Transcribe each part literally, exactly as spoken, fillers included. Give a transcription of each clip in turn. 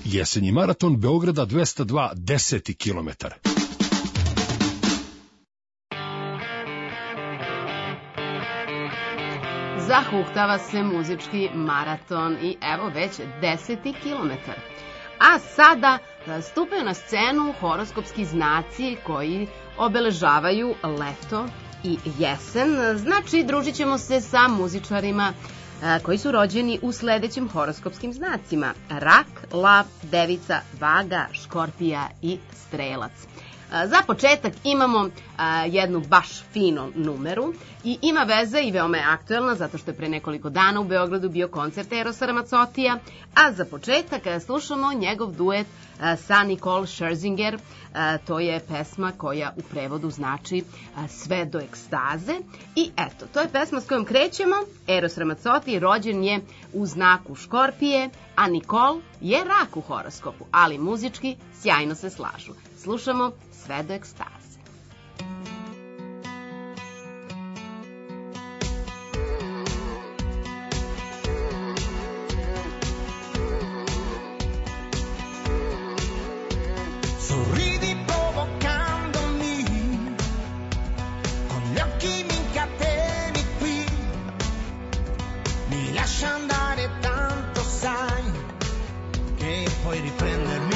Jesenji maraton Beograda dvesta dva, deseti kilometar. Zahuktava se muzički maraton i evo već deseti kilometar. A sada stupaju na scenu horoskopski znaci koji obeležavaju leto i jesen. Znači, družit ćemo se sa muzičarima koji su rođeni u sledećim horoskopskim znacima: Rak, Lav, Devica, Vaga, Škorpija i Strelac. Za početak imamo jednu baš finu numeru i ima veze i veoma je aktuelna zato što je pre nekoliko dana u Beogradu bio koncert Erosa Ramazzotija, a za početak slušamo njegov duet sa Nicole Scherzinger. To je pesma koja u prevodu znači sve do ekstaze i eto, to je pesma s kojom krećemo. Eros Ramazzotti rođen je u znaku Škorpije, a Nicole je rak u horoskopu, ali muzički sjajno se slažu. Slušamo sve do ekstaze. Sorridi provocandomi, con gli occhi mi incateni qui, mi lascia andare tanto, sai, che puoi riprendermi.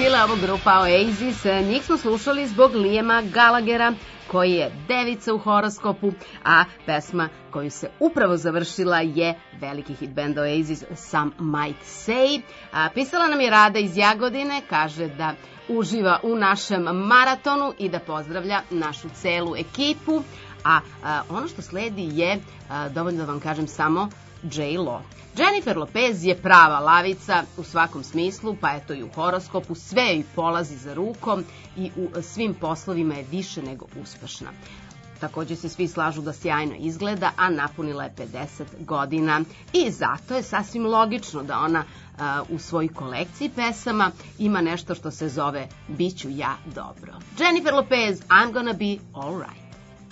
bila ovo grupa Oasis. Njih smo slušali zbog Liama Gallaghera, koji je devica u horoskopu, a pesma koju se upravo završila je veliki hit band Oasis, Some Might Say. A, pisala nam je Rada iz Jagodine, kaže da uživa u našem maratonu i da pozdravlja našu celu ekipu. A, a ono što sledi je, a, dovoljno da vam kažem samo, J-Lo. Jennifer Lopez je prava lavica u svakom smislu, pa eto i u horoskopu, sve joj polazi za rukom i u svim poslovima je više nego uspešna. Takođe se svi slažu da sjajno izgleda, a napunila je pedeset godina i zato je sasvim logično da ona a, u svojoj kolekciji pesama ima nešto što se zove Biću ja dobro. Jennifer Lopez, I'm gonna be alright.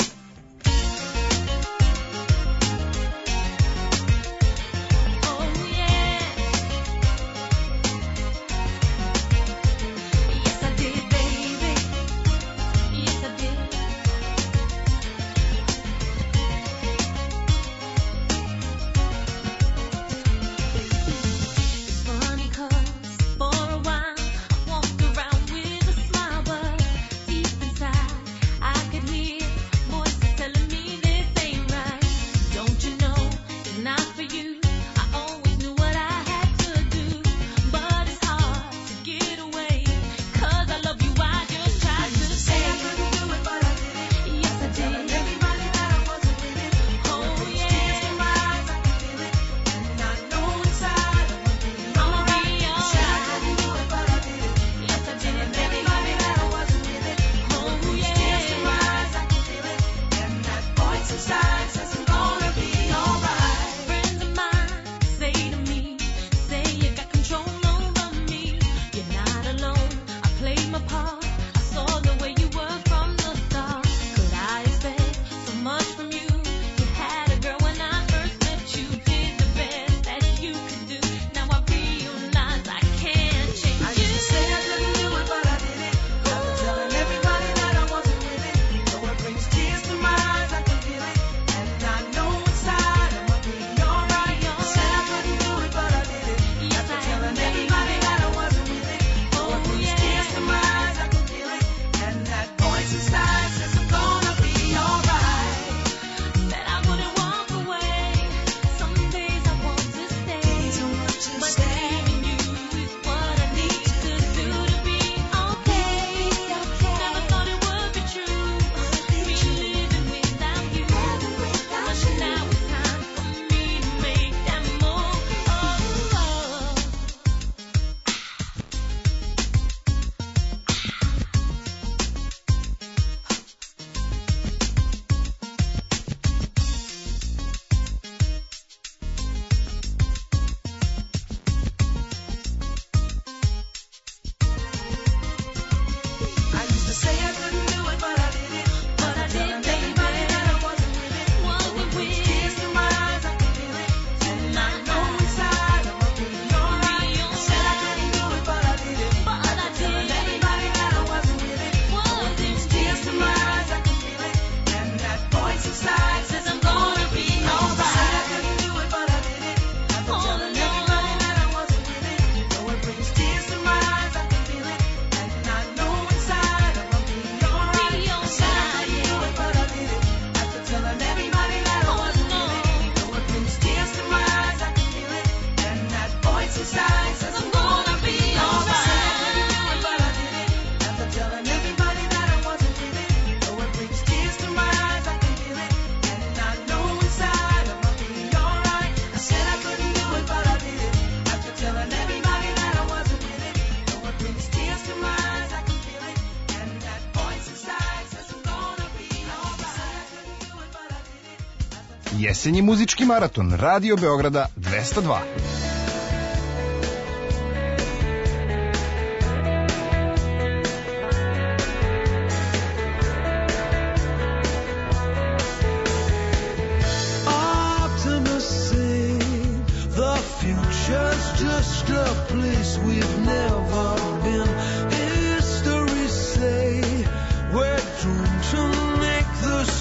Jesenji muzički maraton Radio Beograda dvesta dva.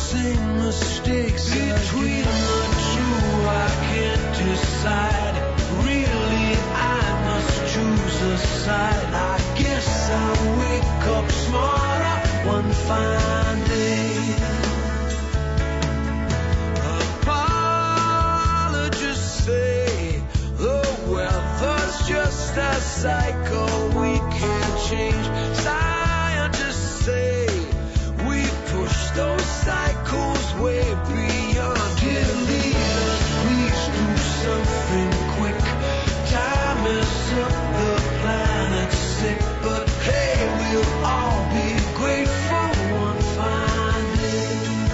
Mistakes between the two, I can't decide. fine day. Apologists say the weather's just a cycle we can't change. Scientists say we push those cycles way beyond. Dear leaders, please do something quick. Time is up, the planet's sick, but hey, we'll all be grateful one fine day.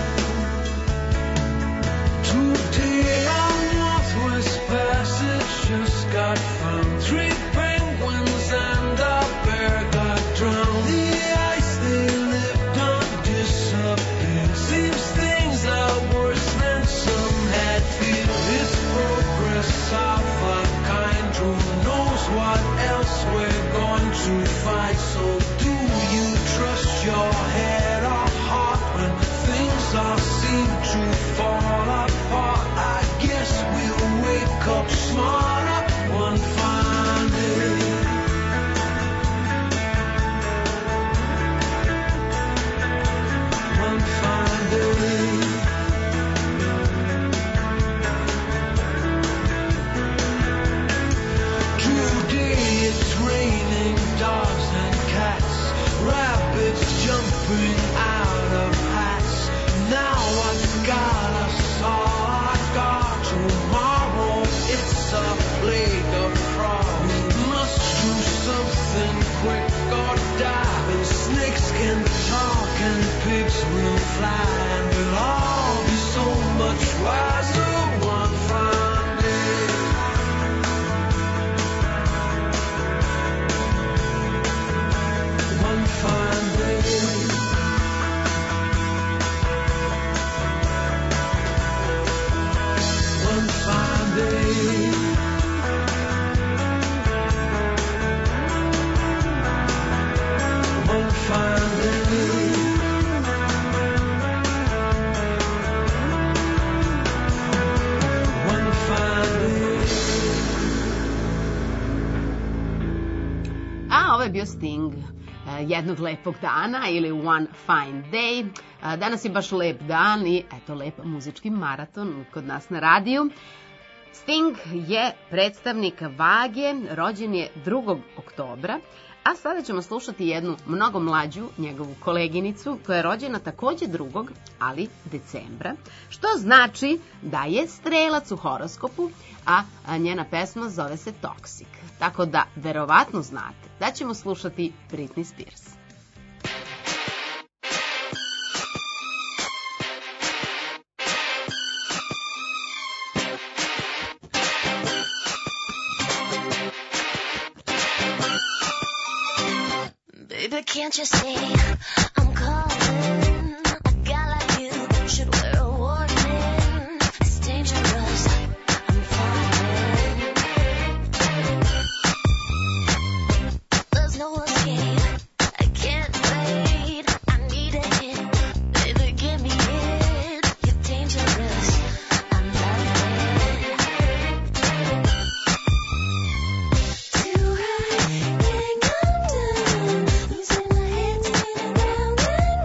Today our Northwest Passage just got found. Three penguins and a bear got drowned. The ice they lived on disappeared. Seems things are worse than some had feared. It's progress of a kind. Who knows what else we're going to find? So do you trust your head or heart when things all seem to fall apart? I guess we'll wake up smarter one fine day. One fine day. Today it's raining dogs and cats, rabbits jumping out of hats. Now what's got us all off guard? Tomorrow it's a plague of frogs. We must do something quick or die. And snakes can talk and pigs will fly, and we'll all be so much wiser one fine day. One fine day. One fine day. One fine day. One fine day. A ovo je bio Sting e, jednog lepog dana ili One Fine Day. E, Danas je baš lep dan i eto lep muzički maraton kod nas na radiju. Sting je predstavnik vage, rođen je drugog oktobra, a sada ćemo slušati jednu mnogo mlađu njegovu koleginicu koja je rođena takođe drugog, ali decembra, što znači da je strelac u horoskopu, a njena pesma zove se Toxic. Tako da verovatno znate da ćemo slušati Britney Spears. Baby, can't you see I'm calling? A guy like you should wear a warning. It's dangerous, I'm falling. There's no escape, I can't wait. I need a hit, baby, give me it. You're dangerous, I'm loving. Too high, can't come down. Losing my head, spinning round and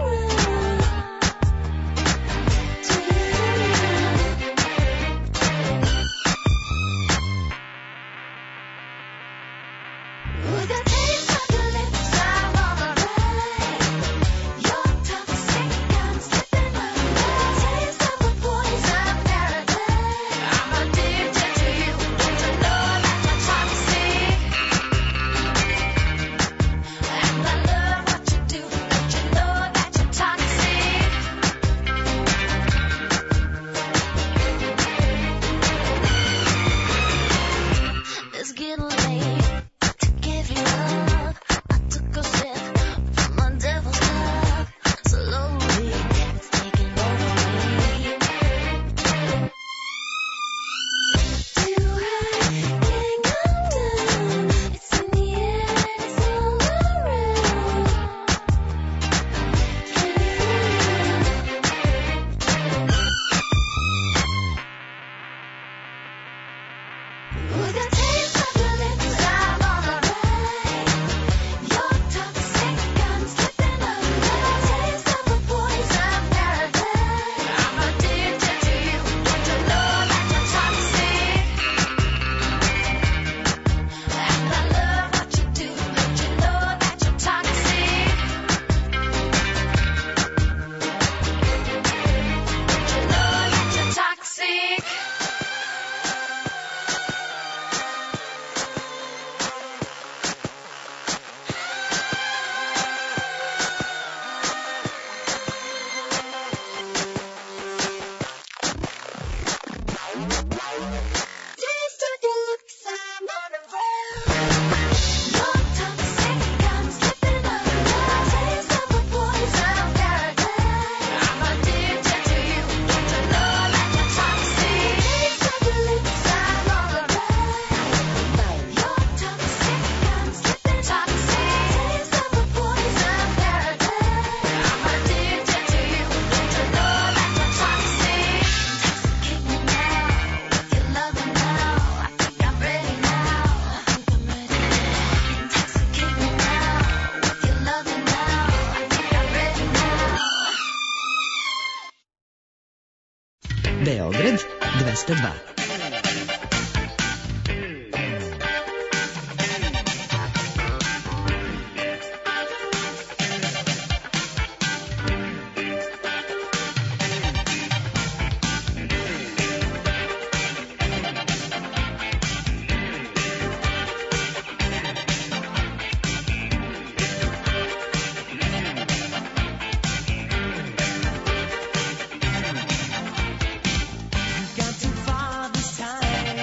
Beograd dvesta dva. Got too far this time.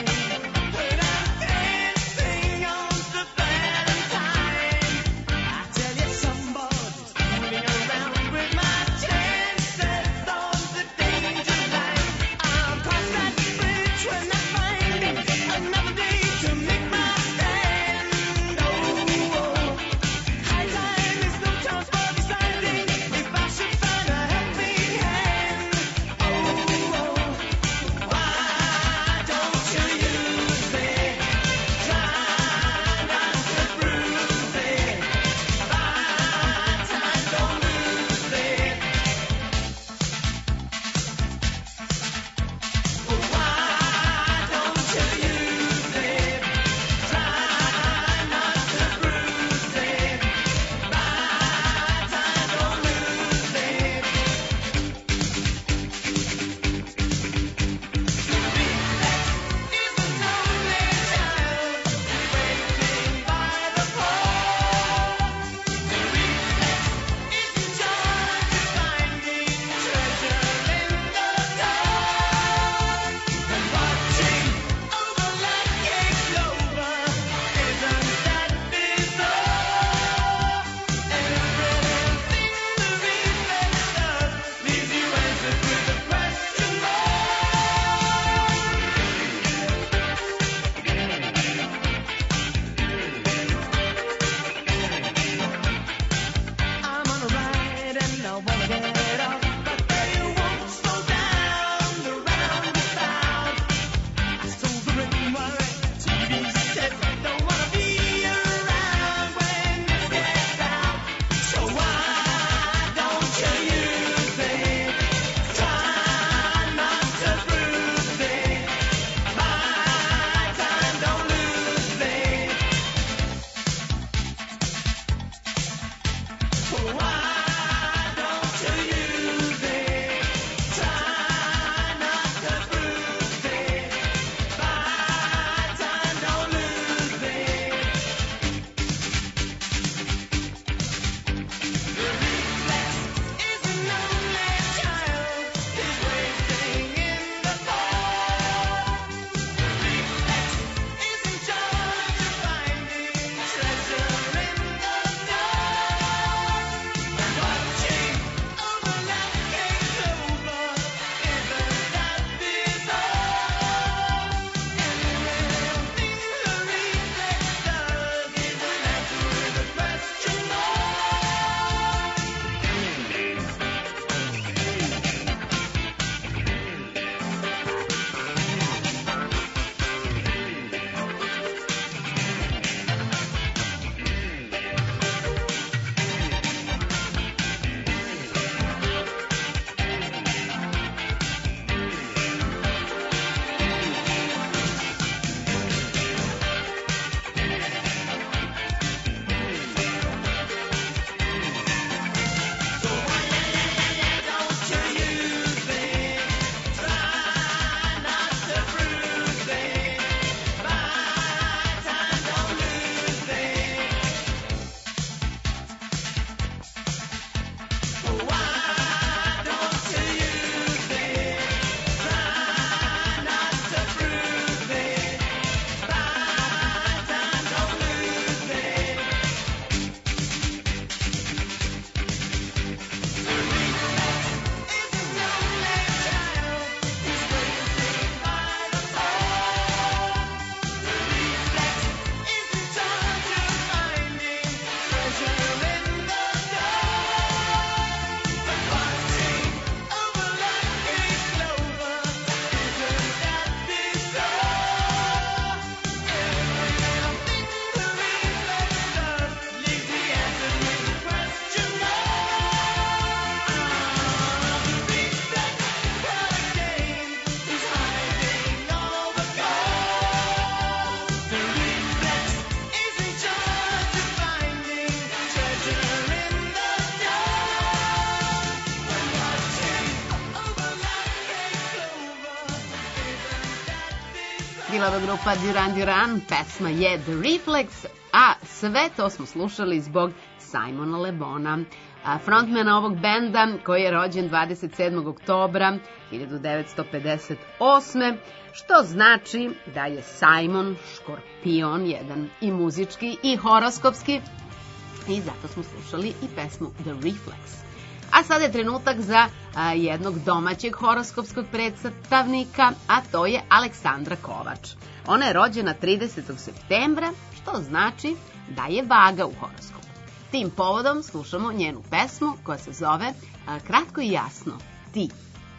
bila ova grupa Duran Duran, pesma je The Reflex, a sve to smo slušali zbog Simona Le Bona, frontmana ovog benda koji je rođen dvadeset sedmog oktobra hiljadu devetsto pedeset osme, što znači da je Simon škorpion, jedan i muzički i horoskopski, i zato smo slušali i pesmu The Reflex. A sada je trenutak za a, jednog domaćeg horoskopskog predstavnika, a to je Aleksandra Kovač. Ona je rođena tridesetog septembra, što znači da je vaga u horoskopu. Tim povodom slušamo njenu pesmu koja se zove a, Kratko i jasno, Ti.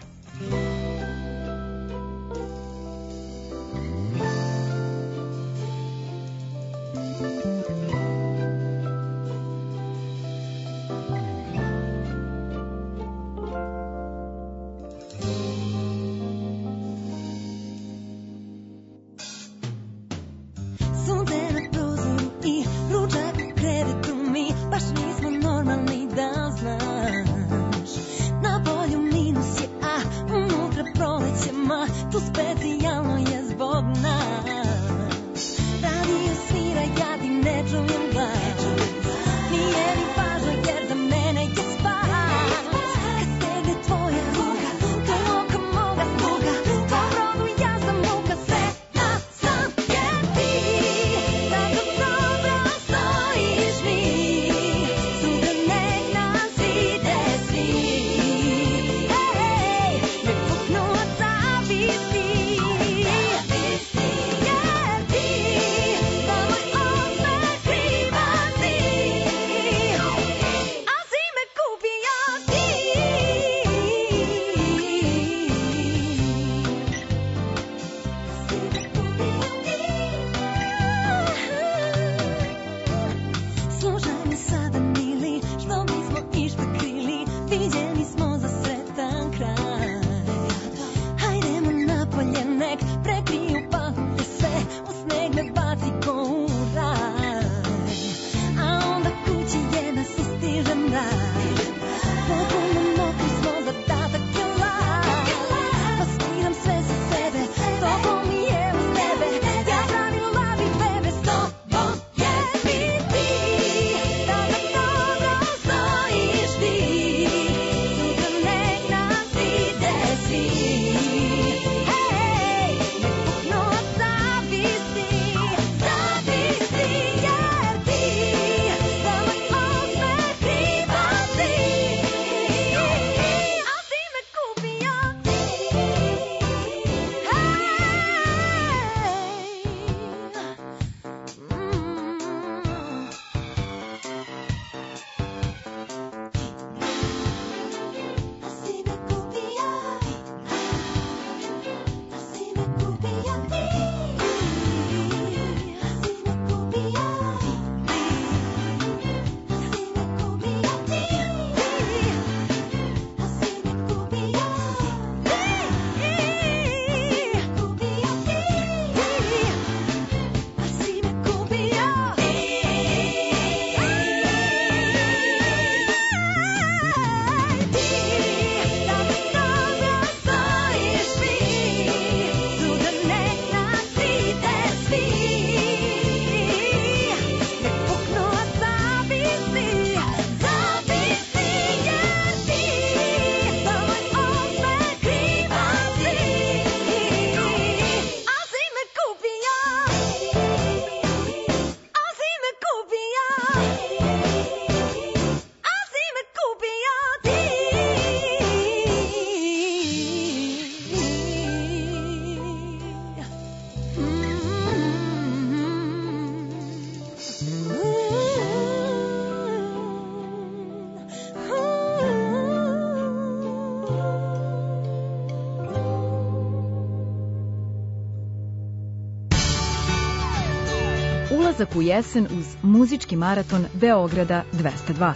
Ulazak u jesen uz muzički maraton Beograda dvesta dva.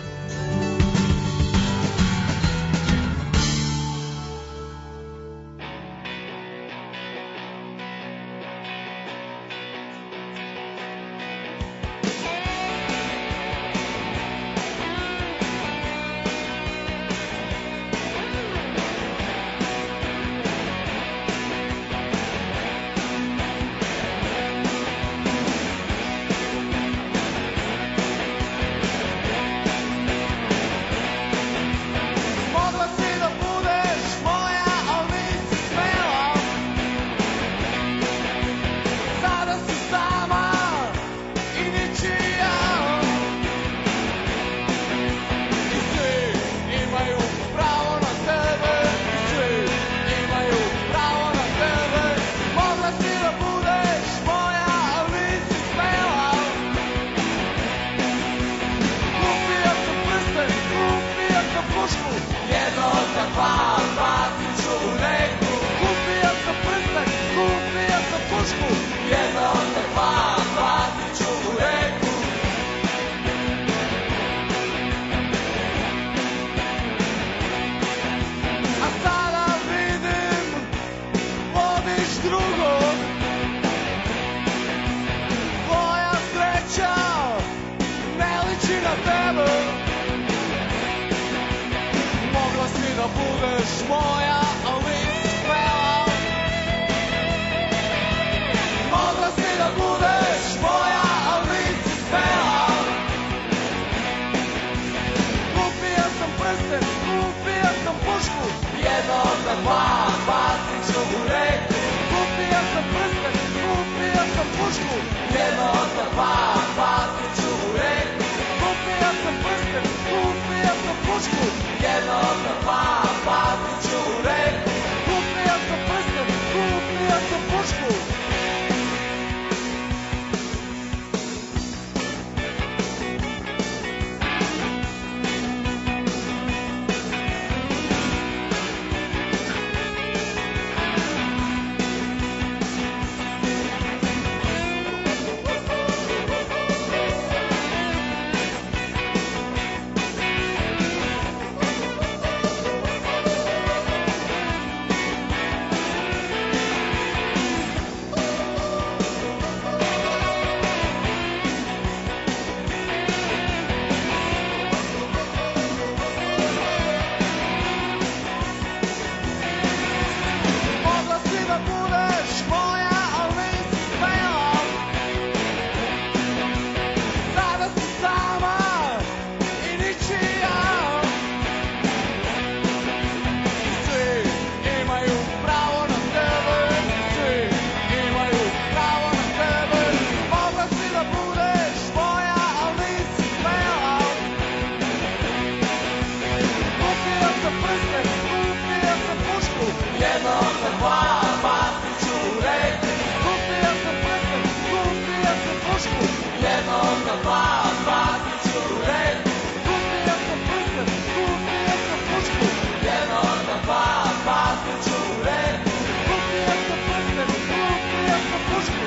svoja list peva. Mogla si da budeš moja list peva. Kupio sam prsten, kupio sam pušku, jednog na dva bacit ću u reku. Kupio sam prsten, kupio sam pušku, jednog na dva bacit ću u reku. Kupio sam prsten, kupio sam pušku, jednog na dva bacit ću u reku. Kupio sam prsten, kupio sam pušku. Mogla si da budeš moja list peva. Sada si sama i ničija. Svi imaju pravo na tebe, svi imaju pravo na tebe. Mogla si da budeš moja list peva. Kupio sam prsten, kupio sam pušku, jednog na dva bacit ću u reku. Kupio sam prsten, kupio sam pušku, jednog na dva bacit ću u reku. Kupio sam prsten, kupio sam pušku, jednog na dva bacit ću u reku. Kupio sam prsten, kupio sam pušku.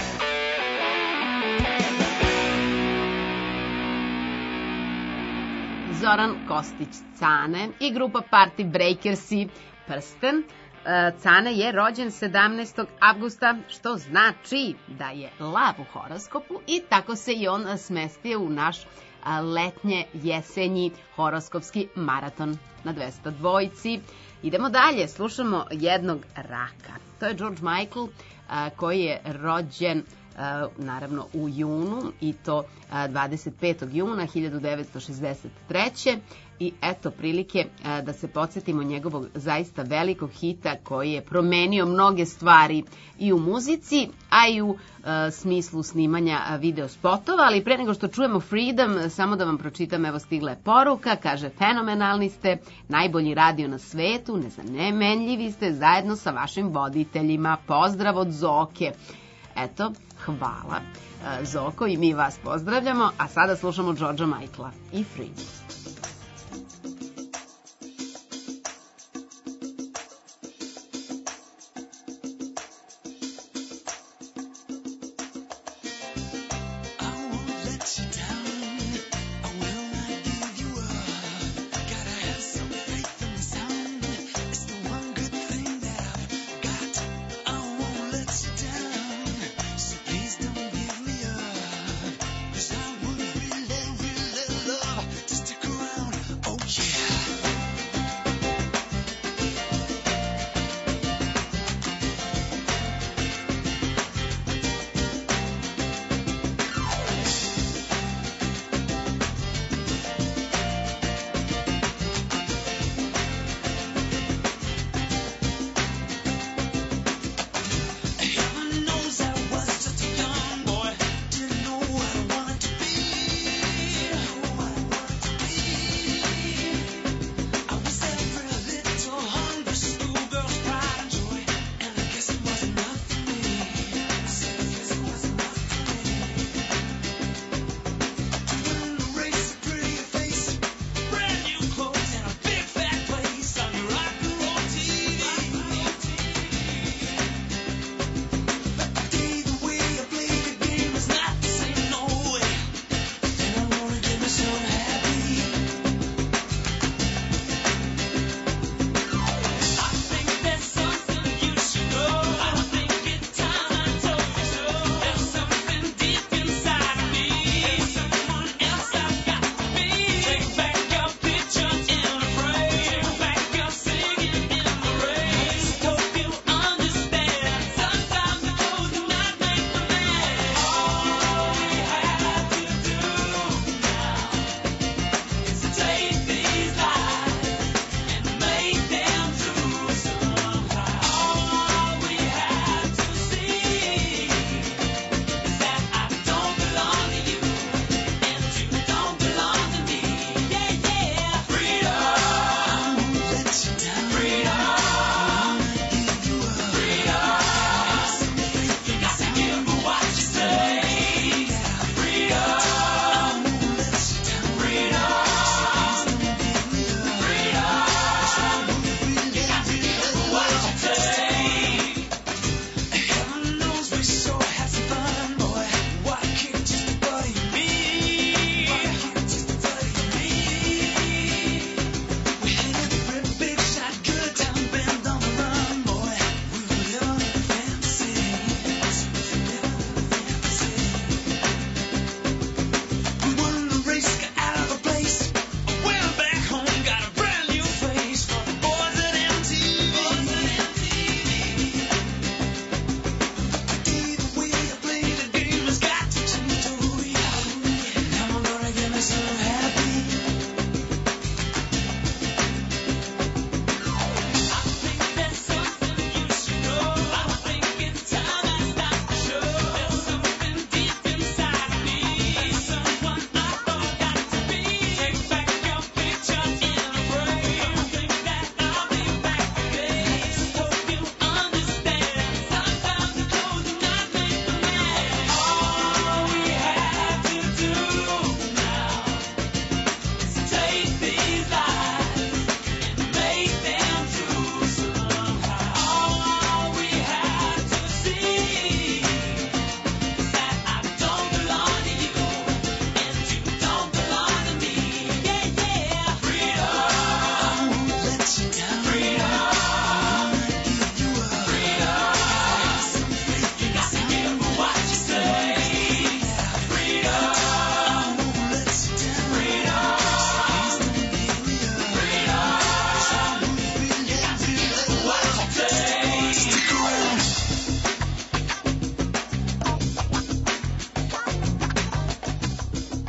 Zoran Kostić Cane i grupa Party Breakersi Prsten. E, Cane je rođen sedamnaestog avgusta, što znači da je lav u horoskopu i tako se i on smestio u naš a, letnje, jesenji horoskopski maraton na dvesta dvojici. Idemo dalje, slušamo jednog raka. To je George Michael, a, koji je rođen a, naravno u junu i to a, dvadeset petog juna hiljadu devetsto šezdeset treće. I eto prilike a, da se podsjetimo njegovog zaista velikog hita koji je promenio mnoge stvari i u muzici, a i u a, smislu snimanja a, video spotova. Ali pre nego što čujemo Freedom, samo da vam pročitam, evo stigla je poruka, kaže: fenomenalni ste, najbolji radio na svetu, nezamenljivi ste zajedno sa vašim voditeljima, pozdrav od Zoke. Eto, hvala a, Zoko, i mi vas pozdravljamo, a sada slušamo Georgea Michaela i Freedom. Just to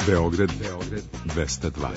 Beograd dvesta dva.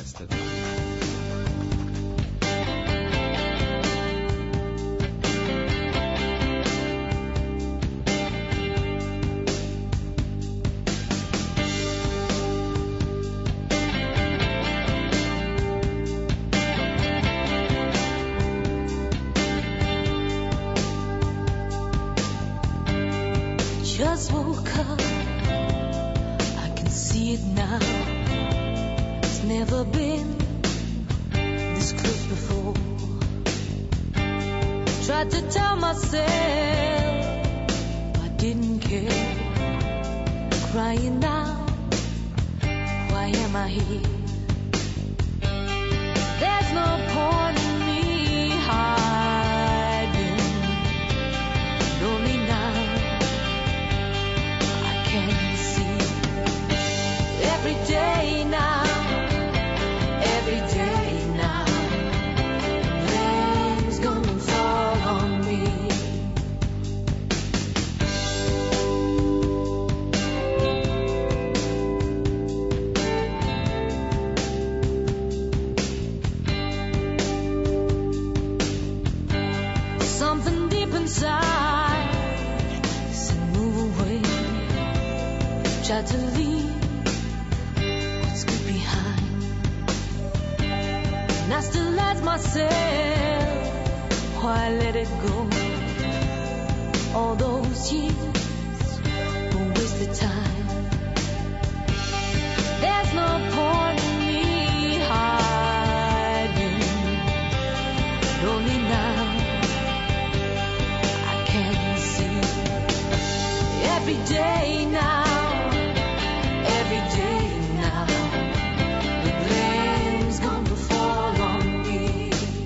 Just woke up, I can see it now. It's never been this close before. Tried to tell myself I didn't care. Crying out, why am I here? There's no point in me hiding. Lonely now, I can see. Every day now, every day now, rain's gonna fall on me. Something deep inside said move away. Tried to leave what's good behind, and I still ask myself why I let it go. All those years were wasted time. There's no point in me hiding. Only now I can see. Every day now, every day now, the blame's gonna fall on me.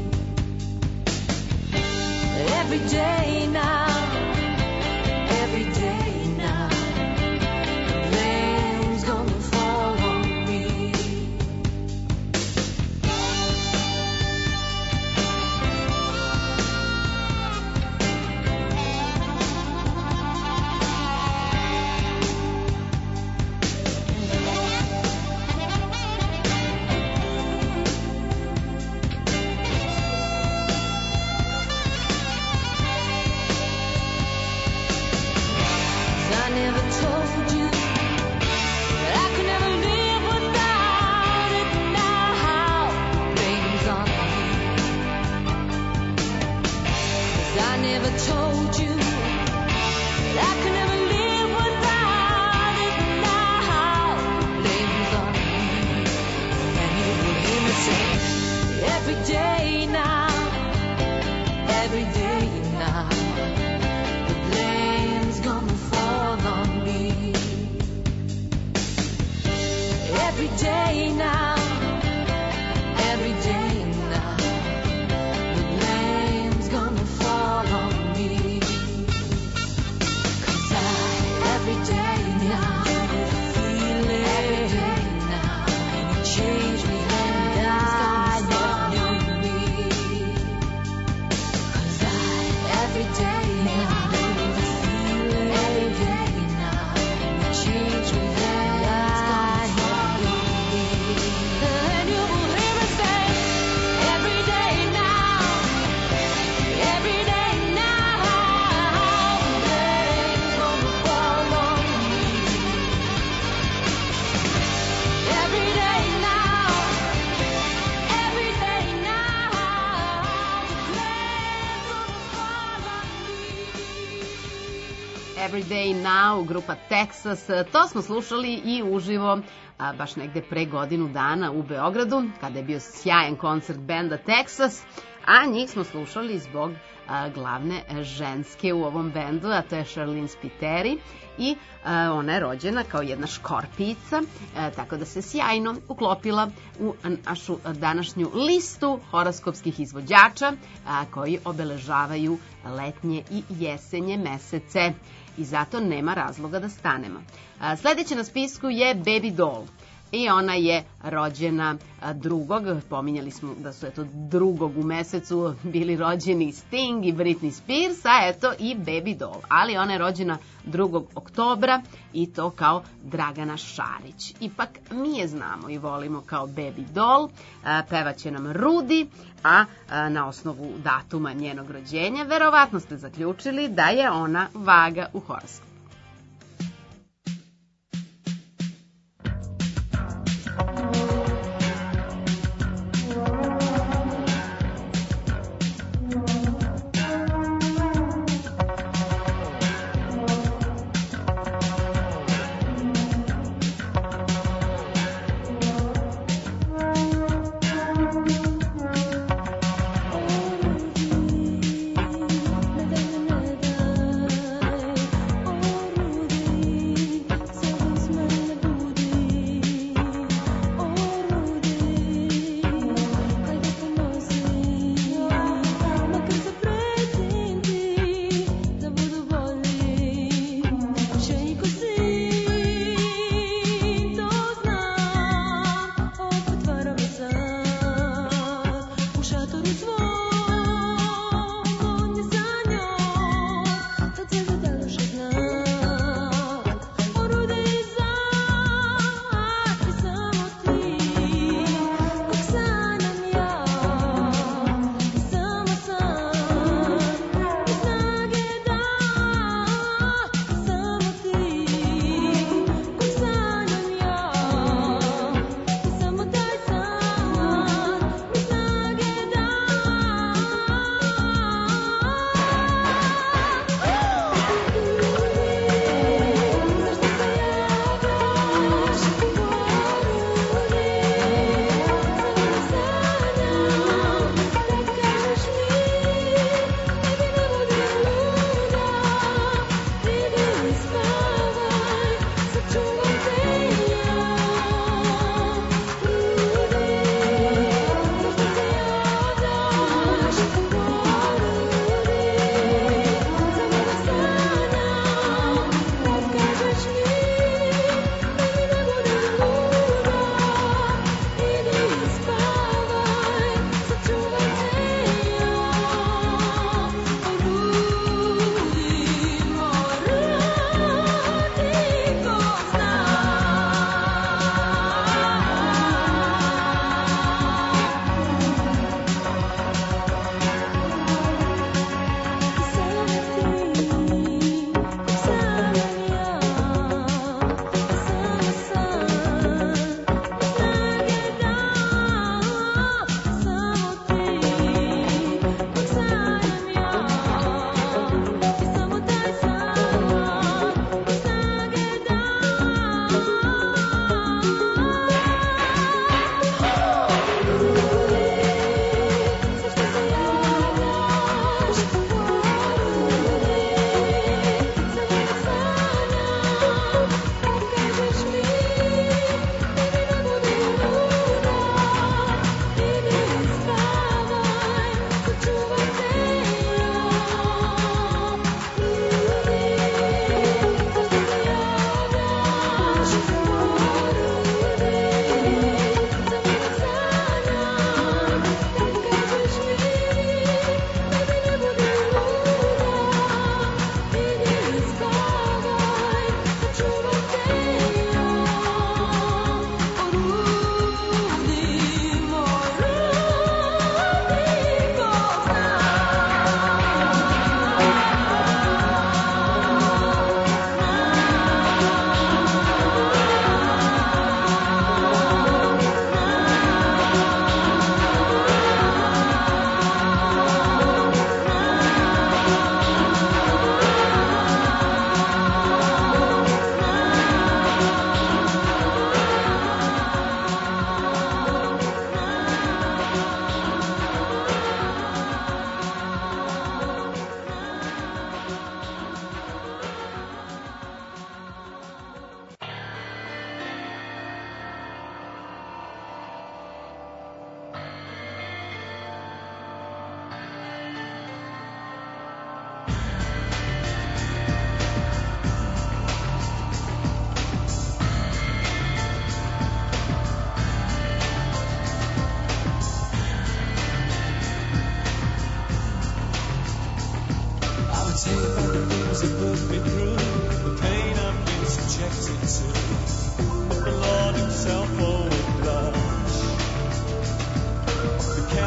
Every day now, every day now, the blame's gonna fall on me. I never told you that I could never live without it. Now blame's on me. 'Cause I never told you that I could never live without it. Now blame's on me. And you will hear me say every day now, every day now, the blame's gonna fall on me. Every day now, every day now, the blame's gonna fall on me. 'Cause I, every day now, feel it. Every day now, and it changed me and I never knew me. 'Cause I, every day now, feel it. Every day now, and it changed me and I never knew me. And you will hear me say every day now, every day now, blame's gonna fall on me. Every day now, every day now, blame's gonna fall on me. Everyday Now, grupa Texas. To smo slušali i uživo a, baš negde pre godinu dana u Beogradu, kada je bio sjajan koncert benda Texas, a njih smo slušali zbog a, glavne ženske u ovom bendu, a to je Charlene Spiteri, i a, ona je rođena kao jedna škorpijica, a, tako da se sjajno uklopila u našu današnju listu horoskopskih izvođača a, koji obeležavaju letnje i jesenje mesece. I zato nema razloga da stanemo. A, sledeće na spisku je Baby Doll. i ona je rođena a, drugog, pominjali smo da su eto drugog u mesecu bili rođeni Sting i Britney Spears, a eto i Baby Doll, ali ona je rođena drugog oktobra i to kao Dragana Šarić. Ipak mi je znamo i volimo kao Baby Doll, a, pevaće nam Rudi, a, a na osnovu datuma njenog rođenja verovatno ste zaključili da je ona vaga u horoskopu. Oh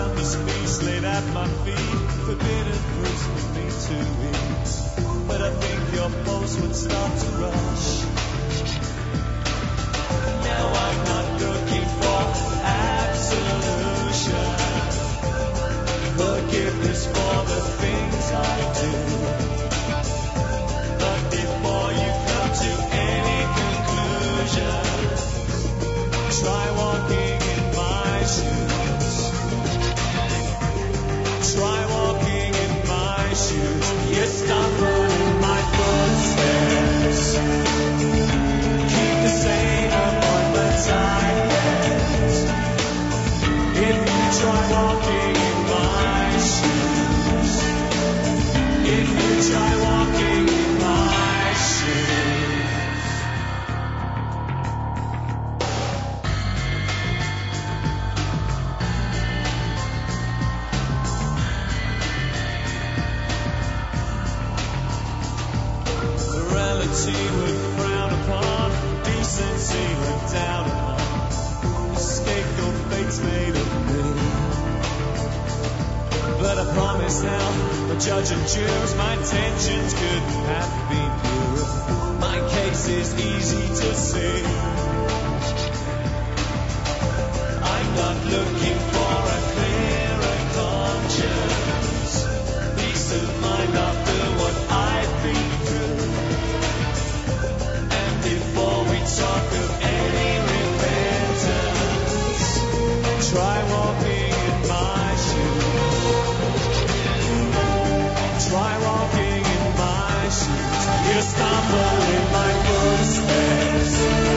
found this feast laid at my feet, forbidden fruits for me to eat. But I think your pulse would start to rush. Now I'm not looking for absolution, forgiveness for the things I do. But before you come to any conclusions, try walking in my shoes. Try walking in my shoes. You stumble in my footsteps. Keep the same appointments I kept. If you try walking in my shoes, if you try walking in my shoes. Morality would frown upon, decency look down upon. Scapegoat fate's made of me. But I promise now, the judge and jurors, my intentions couldn't have been pure. My case is easy to see. I'm not looking for a clearer conscience, peace of mind after what I've been through. And before we talk of any repentance, try walking in my shoes. Try walking in my shoes. You stumble in my footsteps.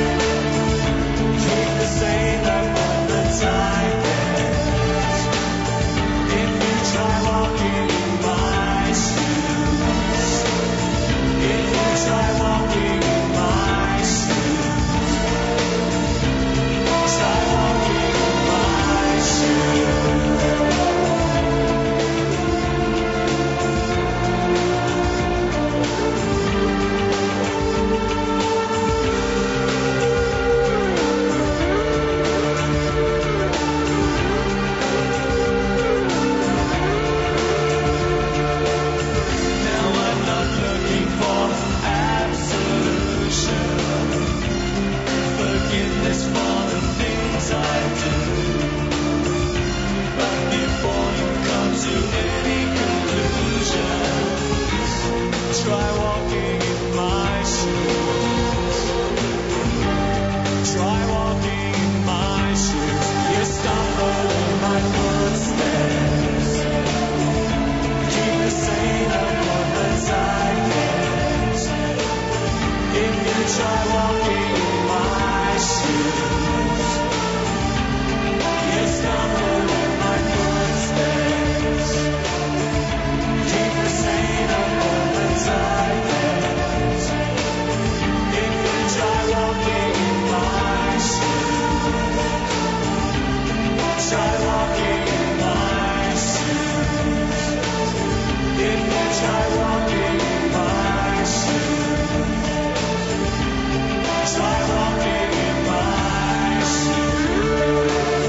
Keep the same appointments I kept. If you try walking in my shoes, if you try walking in my shoes, try walking in my shoes. Now I'm not looking for absolution, forgiveness for the things I do. But before you come to any conclusions, try walking in my shoes. Try walking in my shoes. You stumble in my footsteps. Keep the same appointments I kept. If you try walking in my shoes, you stumble in my footsteps. Keep the same appointments I kept. If you try walking in my shoes, try walking in my shoes. If you try walking in my shoes, try walking in my shoes.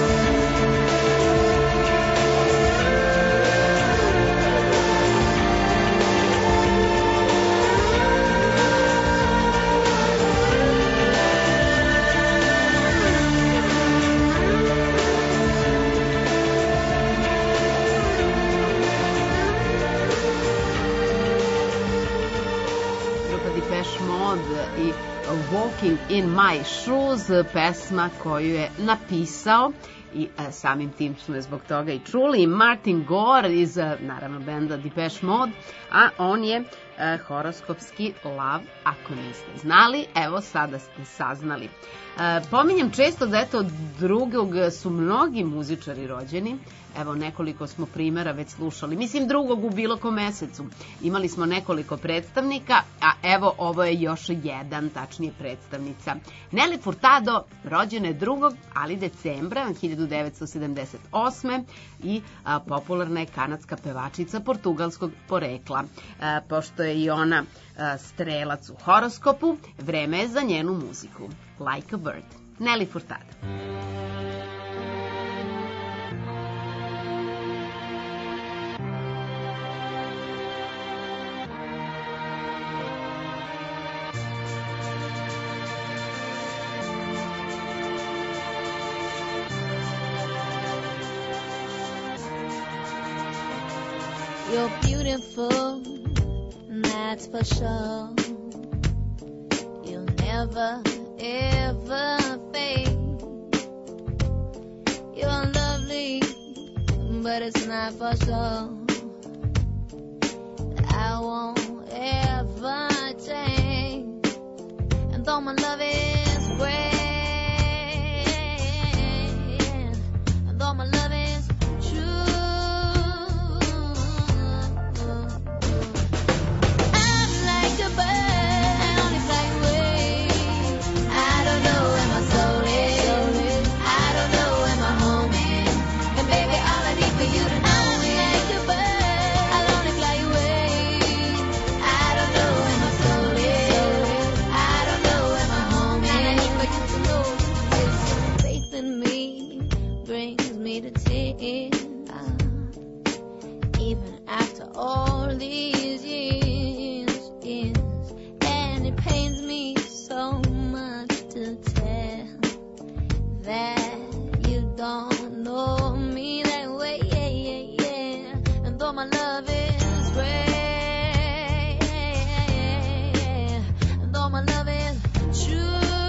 Grupa Depeche Mode i Walking in My Shoes, pesma koju je napisao i e, samim tim smo je zbog toga i čuli Martin Gore iz, e, naravno, benda Depeche Mode, a on je e, horoskopski lav, ako niste znali, evo sada ste saznali. E, pominjem često da eto drugog su mnogi muzičari rođeni, evo nekoliko smo primjera već slušali, mislim drugog u bilo kom mesecu. Imali smo nekoliko predstavnika, a evo ovo je još jedan, tačnije predstavnica. Nelly Furtado, rođena je drugog, ali decembra hiljadu devetsto sedamdeset osme i a, popularna je kanadska pevačica portugalskog porekla. A, pošto je i ona a, strelac u horoskopu, vreme je za njenu muziku. Like a Bird, Nelly Furtado. You're beautiful, that's for sure. You'll never, ever fade. You're lovely, but it's not for sure. I won't ever change. And though my love is great, and though my love is true, I'm like a bird, I only fly away. I don't know where my soul is, I don't know where my home is. And baby, all I need for you to know, I'm like a bird, I'll only fly away. I don't know where my soul is, I don't know where my home is. And I need for you to know this faith in me brings me to tears. Even after all these years, years, and it pains me so much to tell that you don't know me that way, yeah, yeah, yeah. And though my love is great, and though my love is true,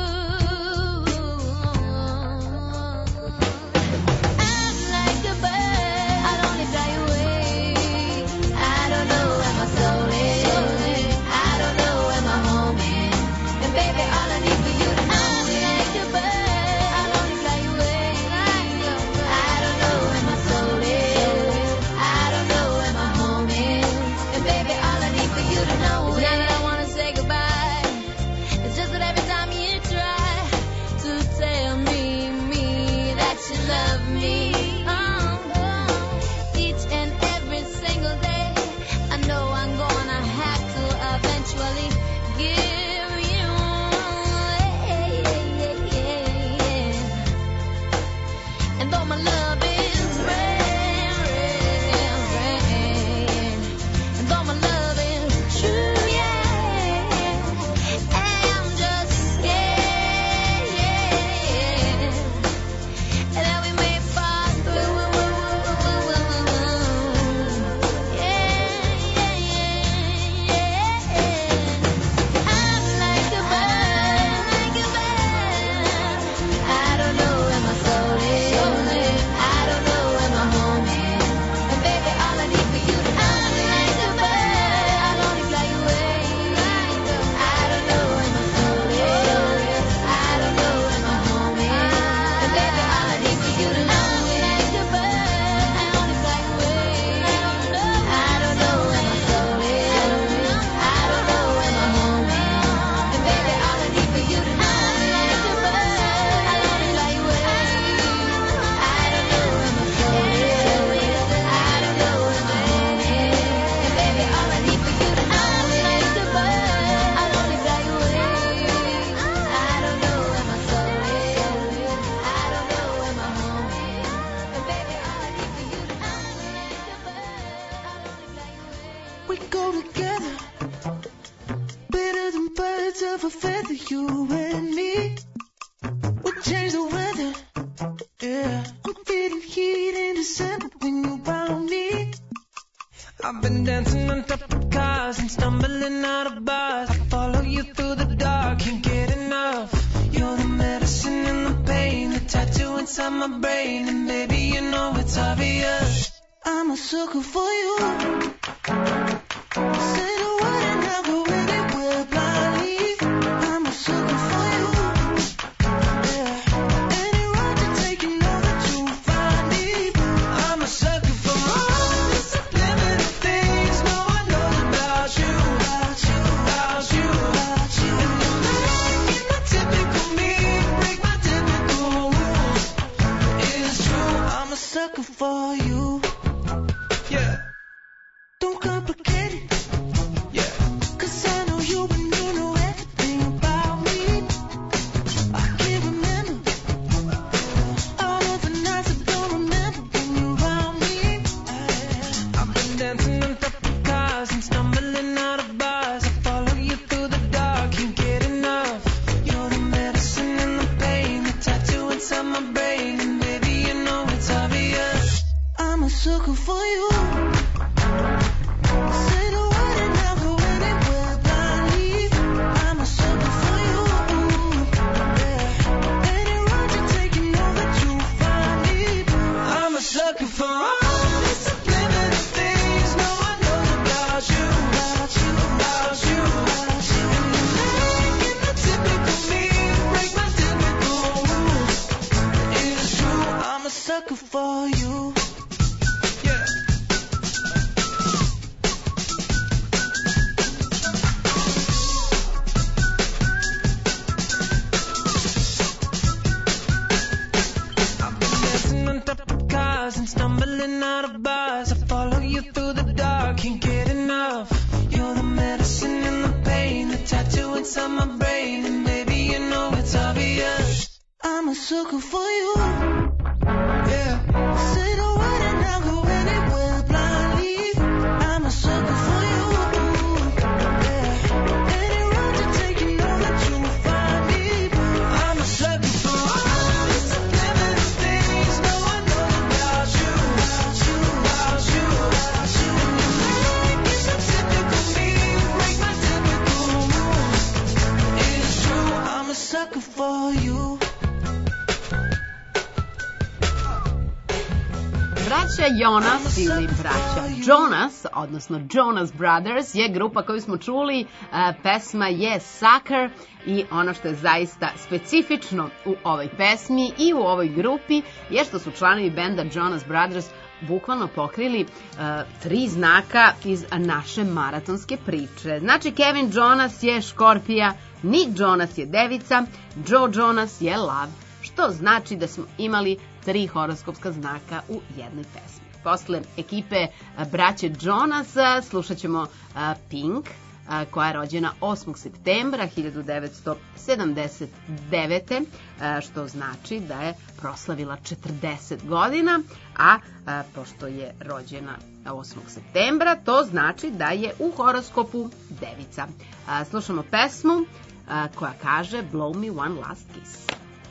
I'm like a bird, I'll only fly away. I don't know where my soul is, I don't know where my home is. And baby, all I need for you to know, I'm like a bird, I'll only fly away. I don't know where my soul is, I don't know where my home is. And baby, all I need for you to know is not that I wanna say goodbye. It's just that every time you try to tell me, me, that you love me, oh, each and every single day, I know I'm gonna have to eventually give you, yeah, yeah, yeah. And though my love is rare, rare, rare, and though my love is true, yeah, I'm just scared, yeah, that we may fall through, yeah, yeah, yeah. I'm like a bird, like a bird. I don't know where my soul is, I don't know where my home is. And baby, all I need for you to know, I'm like a bird, I'll only fly away. I don't know where my soul is, I don't know where my home is. And baby, all I need for you to know, I'm like a bird, I only fly away. I don't know where my soul is, I don't know where my home is. And baby, all I need for you to know, I'm like a bird, I only fly away. I don't know where my soul is, I don't know where my home is. And baby, all I need for you to know, I'm like a bird, I only fly away. I don't know where my soul is, I don't know where my home is. And baby, all I need for you to know, I'm like a bird, I only fly away. We go together, better than birds of a feather, you and me. We change the weather, yeah. I'm feeling heat in December when you're around me. I've been dancing on top of cars and stumbling out of bars. I follow you through the dark, can't get enough. You're the medicine and the pain, the tattoo inside my brain. And baby, you know it's obvious, I'm a sucker for you. Say the word and I'll go anywhere blindly. I'm a sucker for you, yeah. Any road you take, you know that you'll find me. I'm a sucker for all the subliminal things no one knows about you, about you, about you, about you. And you make my typical me, break my typical rules. It's true, I'm a sucker for you, yeah. Don't complicate it, yeah. 'Cause I know you and you know everything about me. I can't remember all of the nights I don't remember when you're around me. I've been dancing on top of cars and stumbling out of bars. I follow you through the dark, can't get enough. You're the medicine and the pain, the tattoo inside my brain. And baby, you know it's obvious, I'm a sucker for you. for all the subliminal things no one knows about you, about you, about you, about you. Making the typical me break my typical rules. It's true, I'm a sucker for you. Yeah. I've been dancing on top of cars and stumbling out of bars. I follow you through the dark, can't get enough. You're the medicine and the pain, the tattoo inside my brain, and baby you know it's obvious. I'm a sucker for you. Yeah. Say the word and I'll go anywhere blindly. I'm a sucker for you. Yeah. Any road you take, you know that you'll find me. I'm a sucker for all the subliminal things no one knows about you, about you, about you, about you. Making the typical me break my typical rules. It's true, I'm a sucker for you. Braća Jonas ili braća Jonas, odnosno Jonas Brothers, je grupa koju smo čuli, e, pesma je Sucker i ono što je zaista specifično u ovoj pesmi i u ovoj grupi je što su članovi benda Jonas Brothers bukvalno pokrili e, tri znaka iz naše maratonske priče. Znači Kevin Jonas je škorpija, Nick Jonas je devica, Joe Jonas je lav, što znači da smo imali tri horoskopska znaka u jednoj pesmi. Posle ekipe braće Jonas slušat ćemo Pink, koja je rođena osmog septembra hiljadu devetsto sedamdeset devete. što znači da je proslavila četrdeset godina, a pošto je rođena osmog septembra, to znači da je u horoskopu devica. Slušamo pesmu koja kaže Blow me one last kiss.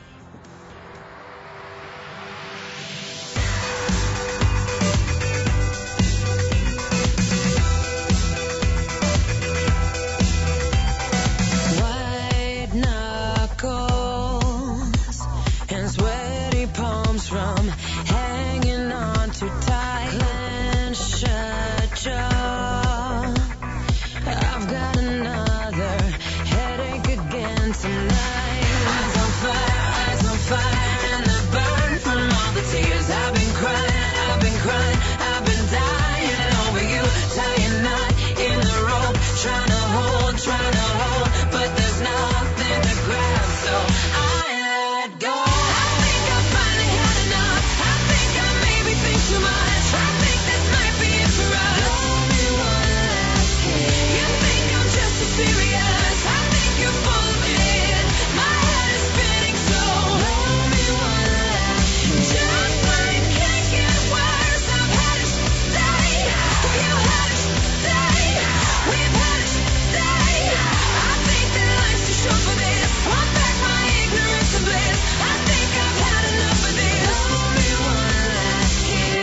From hanging on too tight, clench shut jaw. I've got another headache again tonight. Eyes on fire, eyes on fire, and the burn from all the tears I've been crying, I've been crying, I've been dying over you, tying knot in the rope, trying to hold, trying to hold, but there's nothing to grab, so I let go. Too much. I think this might be it for us. Blow me one last kiss. You think I'm just as serious? I think you're full of it. My head is spinning, so blow me one last kiss. Just when it can't get worse, I've had it stay. You had it stay. We've had it stay. I think that life's too short for this. Want back my ignorance and bliss. I think I've had enough of this. Blow me one last kiss.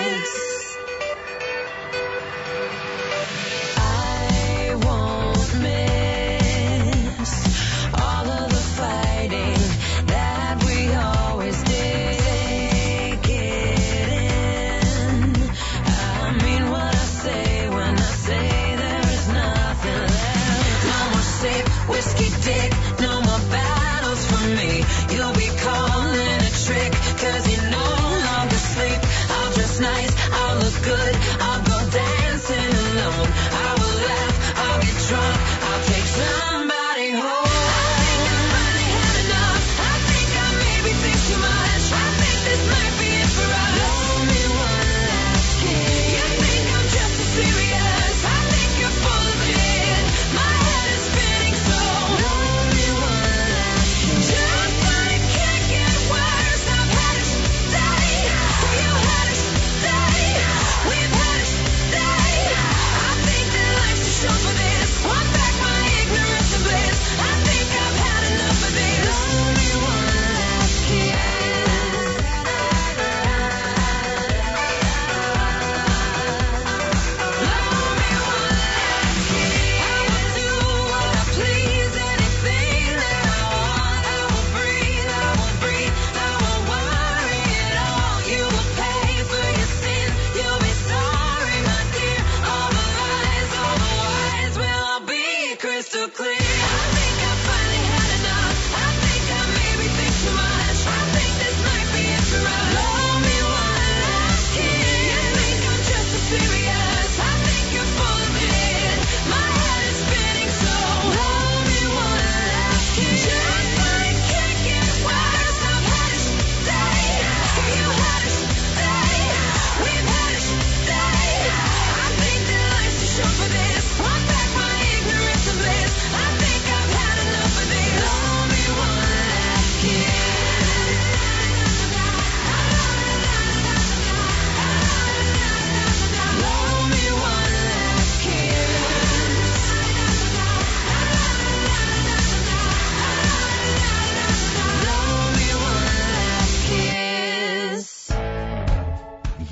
I won't miss all of the fighting that we always did. Take it in. I mean what I say when I say there is nothing left. No more sip, whiskey dick, no more battles for me. You'll be calling a trick, cause you no longer sleep. I'll dress nice, I'll look good, I'll go dancing alone. I will laugh, I'll get drunk, I'll take somebody home. I think I finally had enough, I think I maybe think too much. I think this might be it for us. Blow me one last kiss. You think I'm just as serious? I think you're full of it. My head is spinning, so blow me one last kiss. Just when it can't get worse, I've had it stay. You had it stay. We've had it stay. I think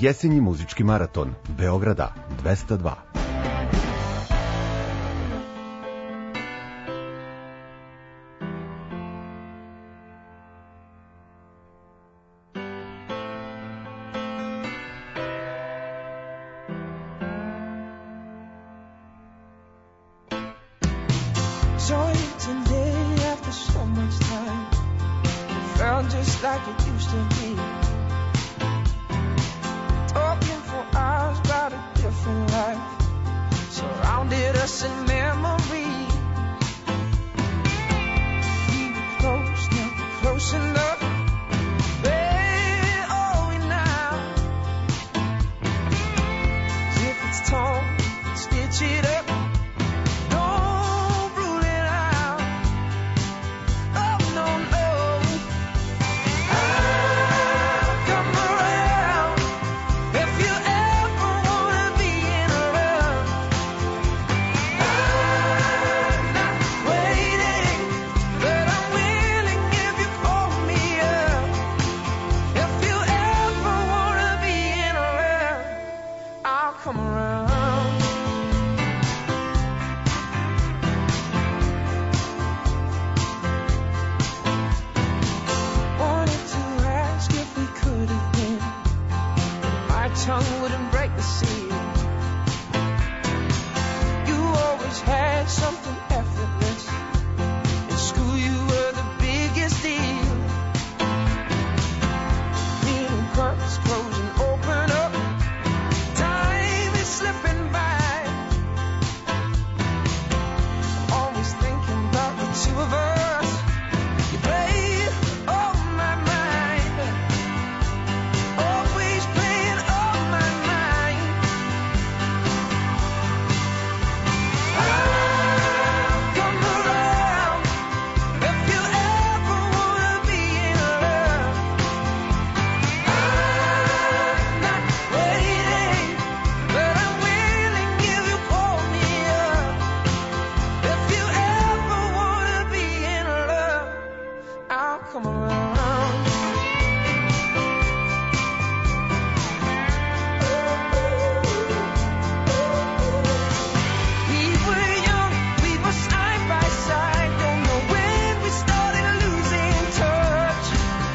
Jesenji muzički maraton Beograda dvesta dva. Saw you today after so much time. It felt just like it used to be. Talking for hours about a different life. Surrounded us in memory. We were close, never close enough. Where are we now? As if it's torn, stitch it up. Tongue wouldn't break the seal. You always had something effortless. In school you were the biggest deal. Reading books, close and open up. Time is slipping by. Always thinking about the two of us. You played on my mind. Always playing on my mind. I'll come around if you ever wanna be in love. I'm not waiting, but I'm willing if you call me up. If you ever wanna be in love, I'll come around. We were young, we were side by side. Don't know when we started losing touch.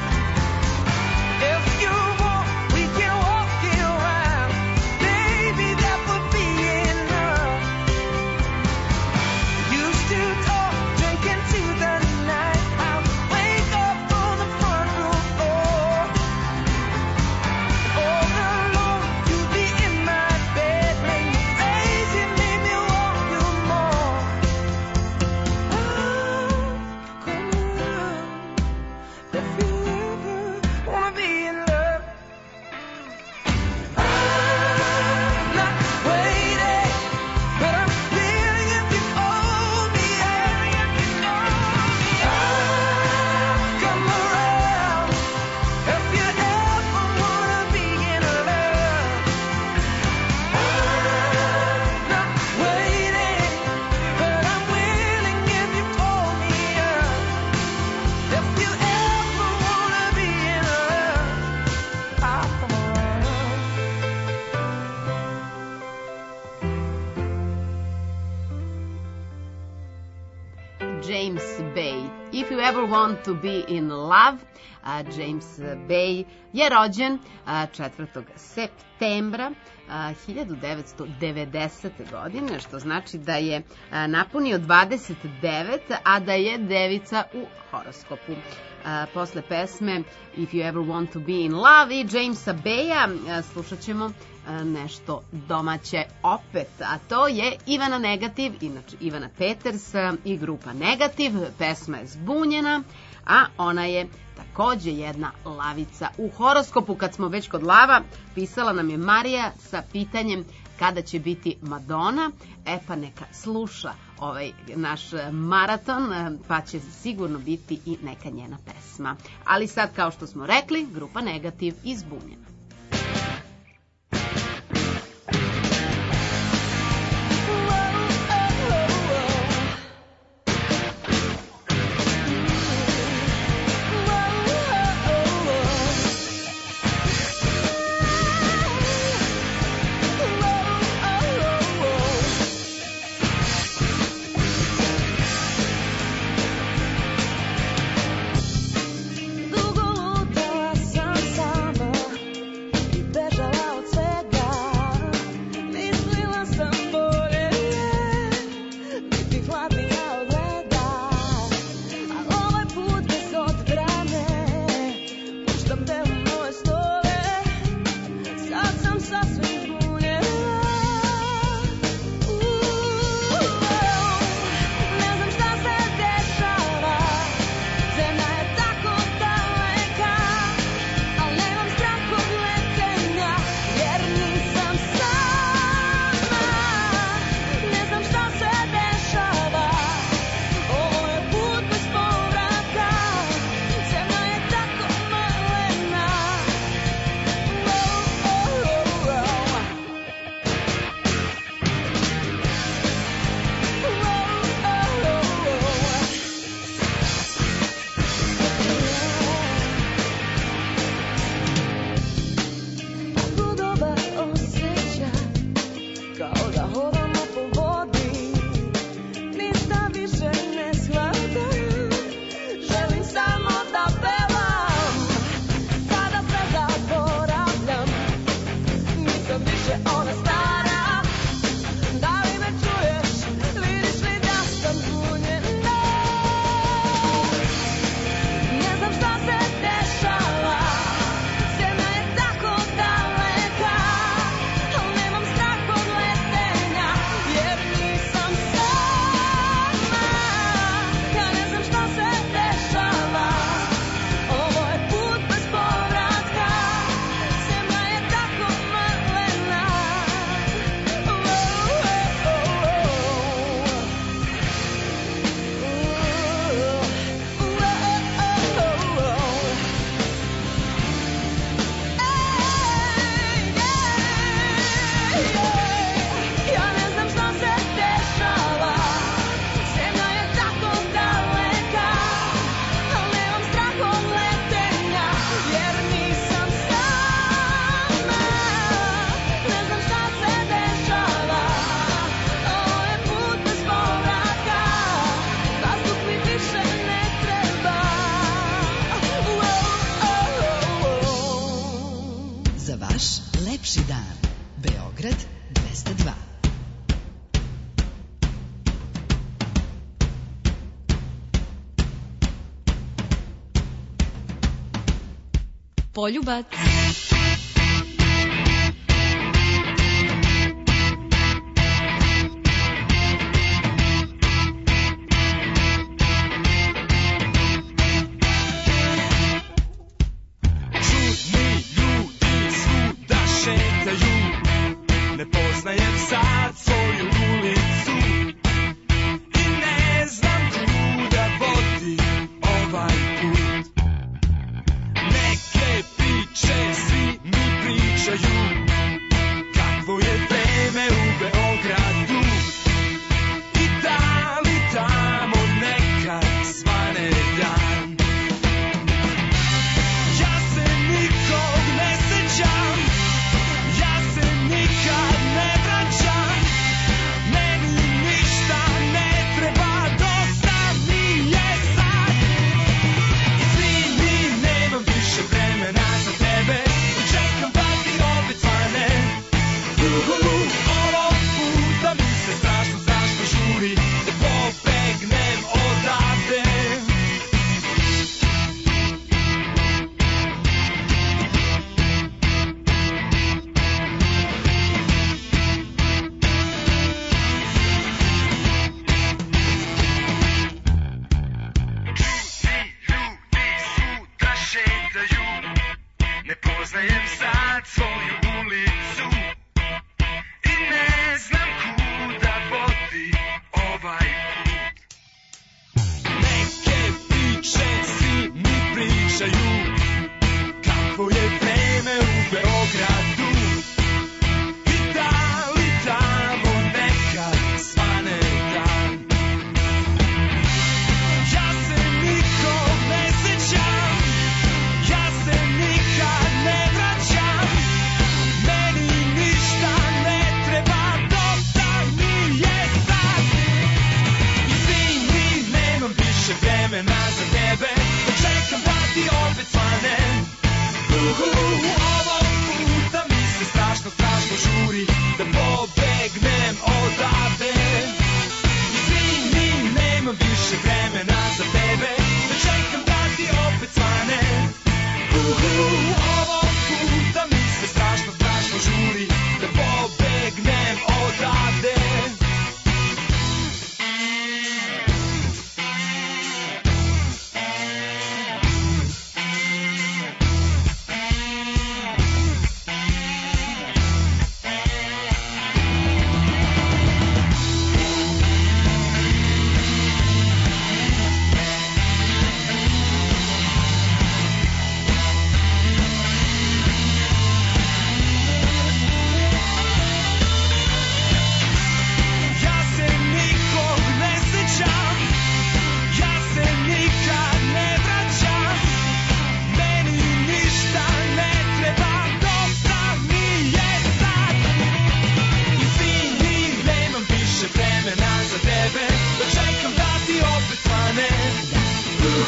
If you want, we can walk it around. Baby, that would be enough. Used to talk, drinking to the night. I'll wake up on the front room floor. All alone, you'd be in my bed. Made me crazy, made me want you more. I'll come around if you ever wanna be in love. I'm not waiting, but I'm feeling if you hold me up. I'll come around if you ever wanna be in love. I'm not waiting, but I'm willing if you call me up. If you ever wanna be in love, I'll come around. James Bay. If you ever want to be in love, a James Bay je rođen a, četvrtog septembra a, hiljadu devetsto devedesete. godine, što znači da je a, napunio dvadeset devet, a da je devica u horoskopu. A, posle pesme If you ever want to be in love i Jamesa Baya a, slušat ćemo a, nešto domaće opet, a to je Ivana Negativ, inače Ivana Peters a, i grupa Negativ. Pesma je Zbunjena, a ona je takođe jedna lavica u horoskopu. Kad smo već kod lava, pisala nam je Marija sa pitanjem kada će biti Madonna. E pa neka sluša ovaj naš maraton, pa će sigurno biti i neka njena pesma. Ali sad, kao što smo rekli, grupa Negativ i Zbunjena. Whoa, whoa, whoa. lepši dan. Beograd dvesta dva. Poljubac. Ne poznajem sad svoju ulicu i ne znam kuda vodi ovaj put. Neke priče svi mi pričaju, kakvo je vreme u Beogradu i da li tamo nekad svane dan. Ja se nikog ne sećam, ja se nikad ne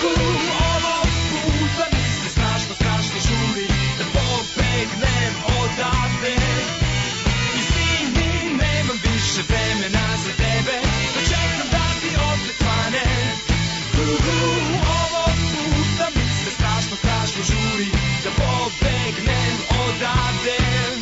Ovog puta mi se strašno, strašno žuri da pobegnem odavde. Izvini, nemam više vremena za tebe, da čekam da ti opet svane. Ovog puta mi se strašno, strašno žuri da pobegnem odavde.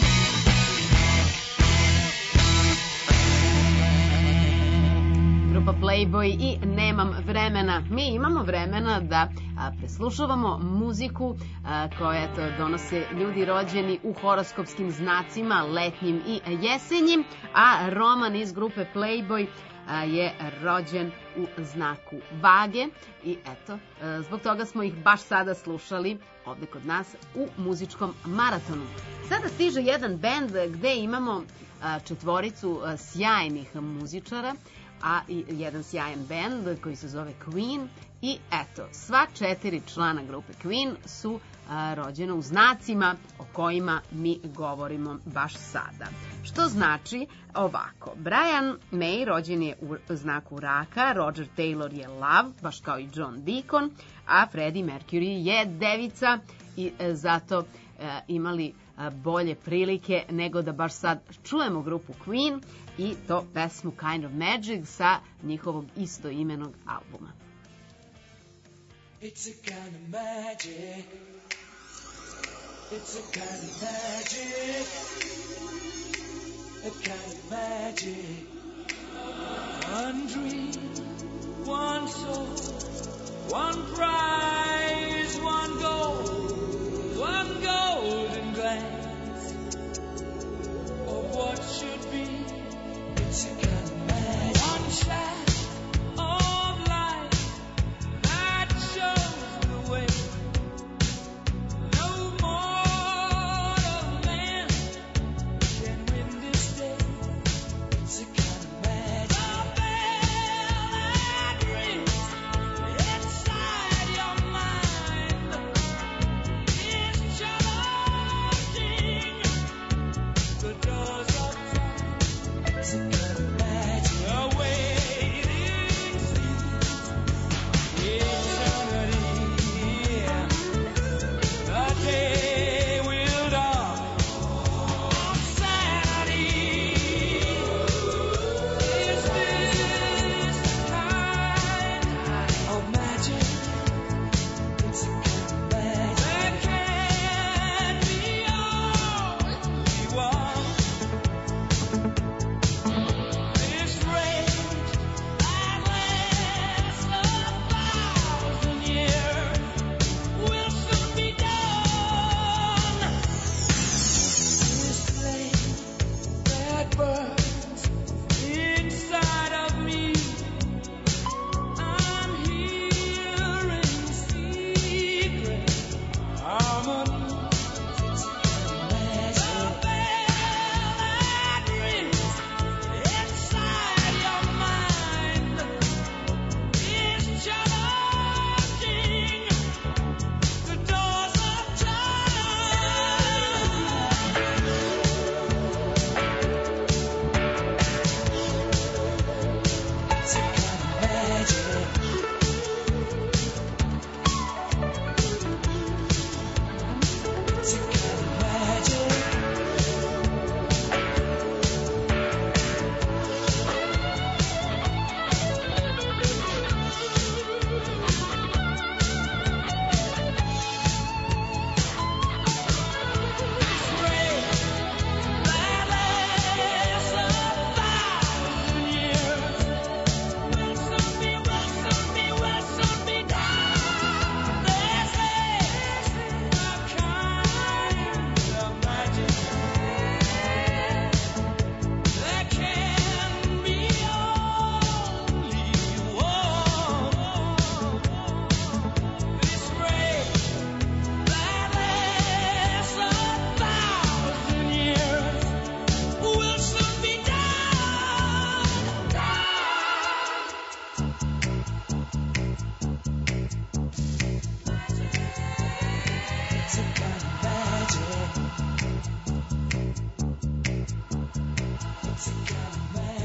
Grupa Playboy i Nemam vremena. Mi imamo vremena da a, preslušavamo muziku a, koja to donose ljudi rođeni u horoskopskim znacima, letnjim i jesenjim, a Roman iz grupe Playboy a, je rođen u znaku Vage i eto, a, zbog toga smo ih baš sada slušali ovde kod nas u muzičkom maratonu. Sada stiže jedan bend gde imamo a, četvoricu a, sjajnih muzičara, a i jedan sjajan bend koji se zove Queen i eto, sva četiri člana grupe Queen su a, rođena u znacima o kojima mi govorimo baš sada. Što znači ovako, Brian May rođen je u znaku Raka, Roger Taylor je Lav, baš kao i John Deacon, a Freddie Mercury je Devica i e, zato e, imali e, bolje prilike nego da baš sad čujemo grupu Queen i to pesmu Kind of Magic sa njihovog istoimenog albuma. It's a kind of magic. It's a kind of magic. A kind of magic. One dream, one soul, one prize, one goal, one golden glance of what should be. It's a kind of magic. One shot of light that shows the way. No mortal man can win this day. It's a kind of magic. The bell that rings inside your mind is challenging the doors of time. It's a kind of magic. The waiting seems eternity. The day will dawn on Saturday. Is this the kind of magic? It's a kind of magic. There can be only one. This rage that lasts a thousand years will soon be done. This flame that burns inside of me, I'm hearing secret harmony. It's a kind of magic. The bell that rings inside your mind is challenging the doors of time. It's a kind of magic. It's a kind of magic.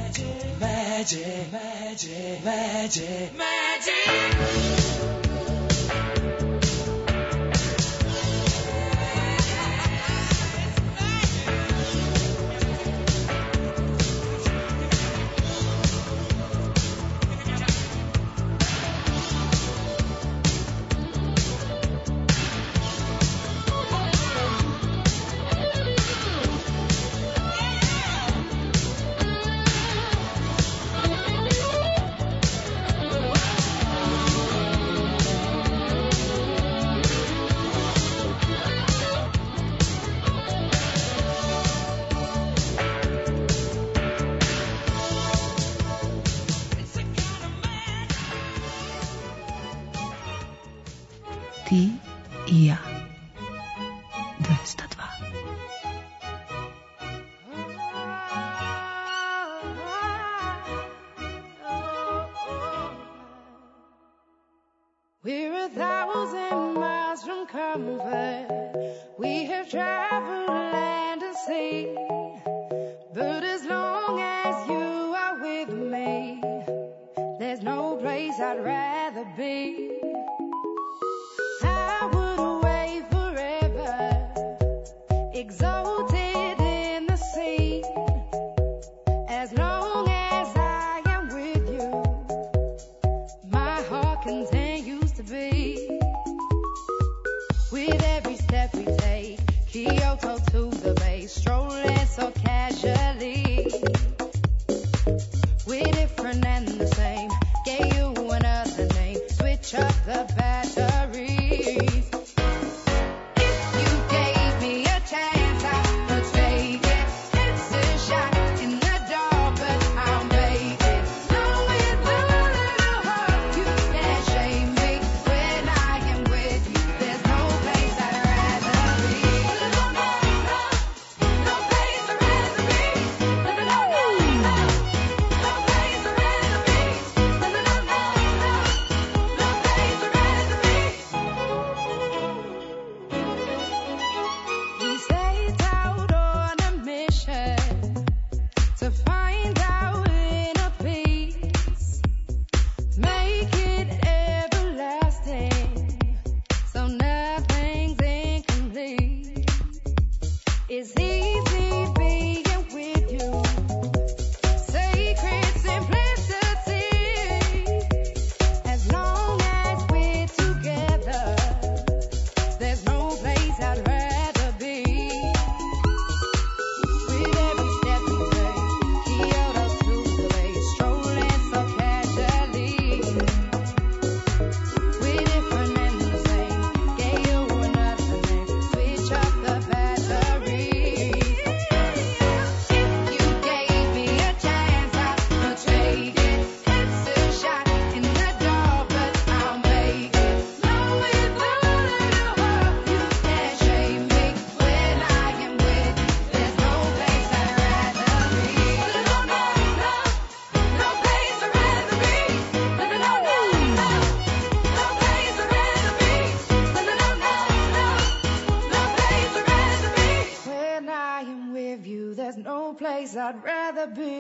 Magic, magic, magic, magic. Ti i ja. dvesta dva. We're a thousand miles from comfort. We have traveled land and sea. But as long as you are with me, there's no place I'd rather be. I would away forever, exalted in the sea. As long as I am with you, my heart continues to beat. With every step we take, Kyoto to the bay, strolling so casually. We're different and the same, gave you another name, switch up the batteries. If you gave me a chance, I would take it. It's a shot in the dark, but I'll make it. Knowing the little heart, you can't shame me. When I am with you, there's no place I'd rather be. No, no, no, no place I'd rather be. No, no, no, no, no place I'd rather be. No, no, no, no, no, no place I'd rather be. We set out on a mission to find our inner peace, make it everlasting, so nothing's incomplete. It's easy being with you, sacred simplicity. As long as we're together, there's no place I'd rather be. With every step we take, Kyoto to the bay, strolling so casually. We're different and the same, gave you another name, switch up the batteries. If you gave me a chance, I would take it. It's a shot in the dark, but I'll make it. Knowing the little heart, you can't shame me. When I am with you, there's no place I'd rather be. No, no, no, no place I'd rather be. No, no, no, no, no, no place I'd rather be. No, no, no, no, no, no place I'd rather be. When I am with you, there's no place I'd rather be.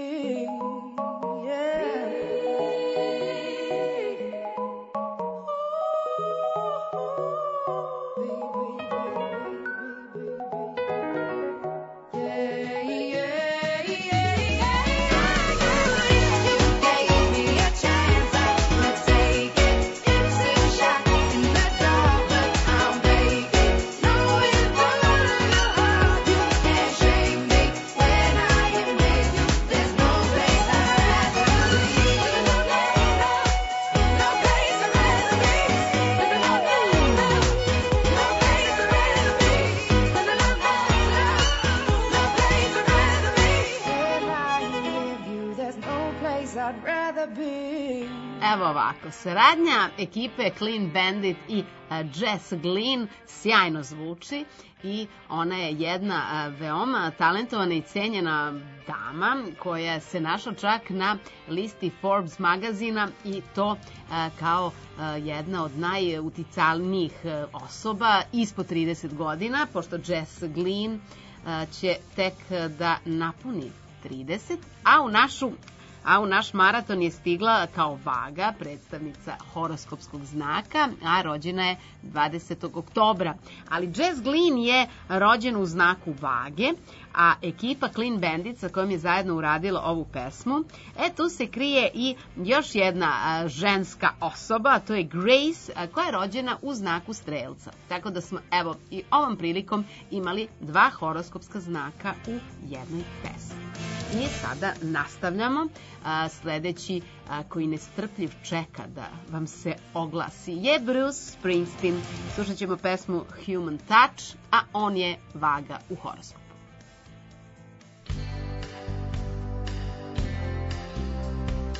I'd rather be. Evo ovako, saradnja ekipe Clean Bandit i uh, Jess Glynn sjajno zvuči i ona je jedna uh, veoma talentovana i cenjena dama koja se našla čak na listi Forbes magazina i to uh, kao uh, jedna od najuticalnijih uh, osoba ispod trideset godina, pošto Jess Glynn uh, će tek uh, da napuni trideset, a u našu A u naš maraton je stigla kao Vaga, predstavnica horoskopskog znaka, a rođena je dvadesetog oktobra. Ali Jess Glynn je rođen u znaku Vage, a ekipa Clean Bandit sa kojom je zajedno uradila ovu pesmu, e tu se krije i još jedna a, ženska osoba, a to je Grace, a, koja je rođena u znaku Strelca. Tako da smo, evo, i ovom prilikom imali dva horoskopska znaka u jednoj pesmi. I sada nastavljamo. A, sledeći a, koji nestrpljiv čeka da vam se oglasi je Bruce Springsteen. Slušat ćemo pesmu Human Touch, a on je Vaga u horoskopu.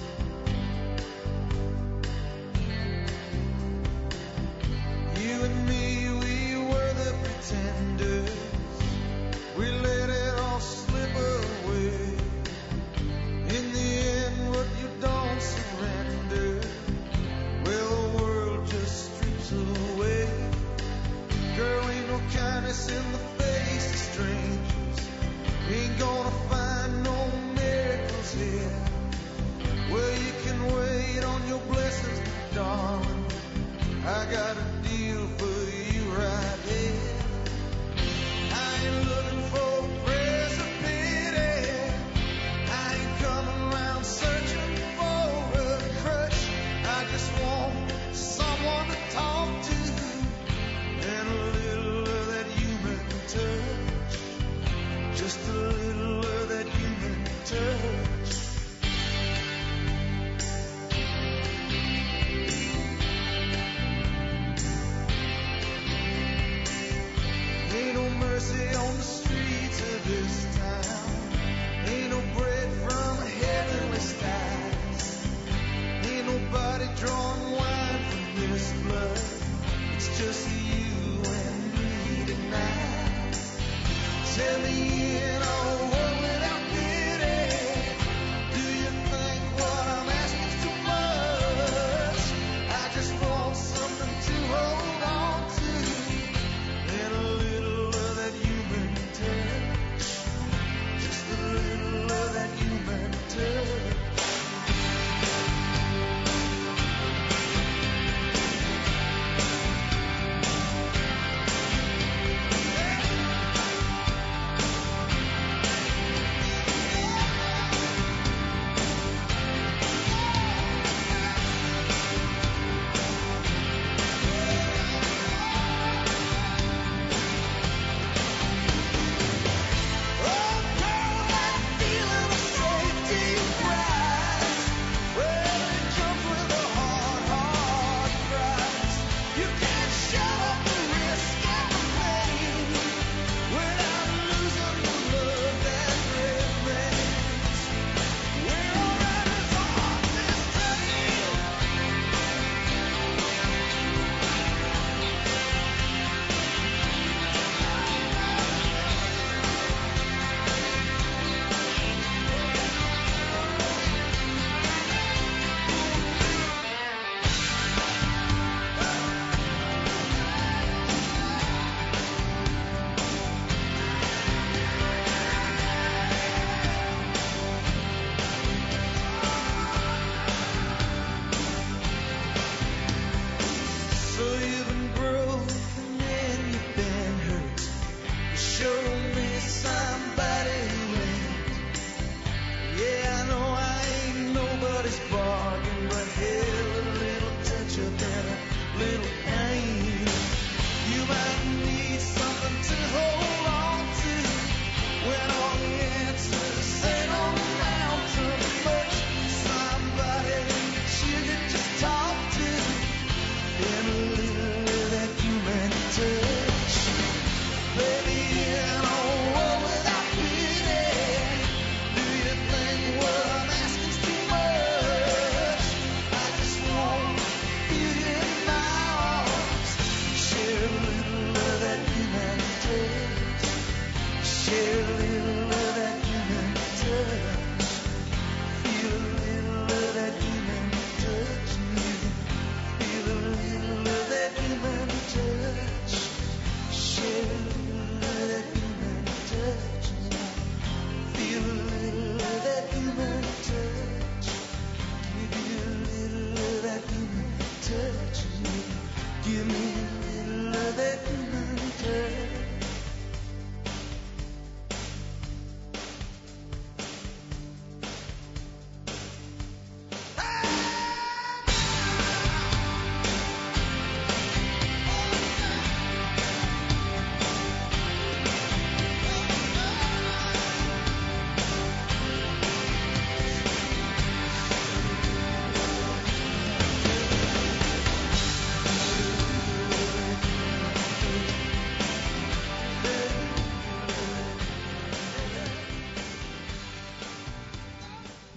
You and me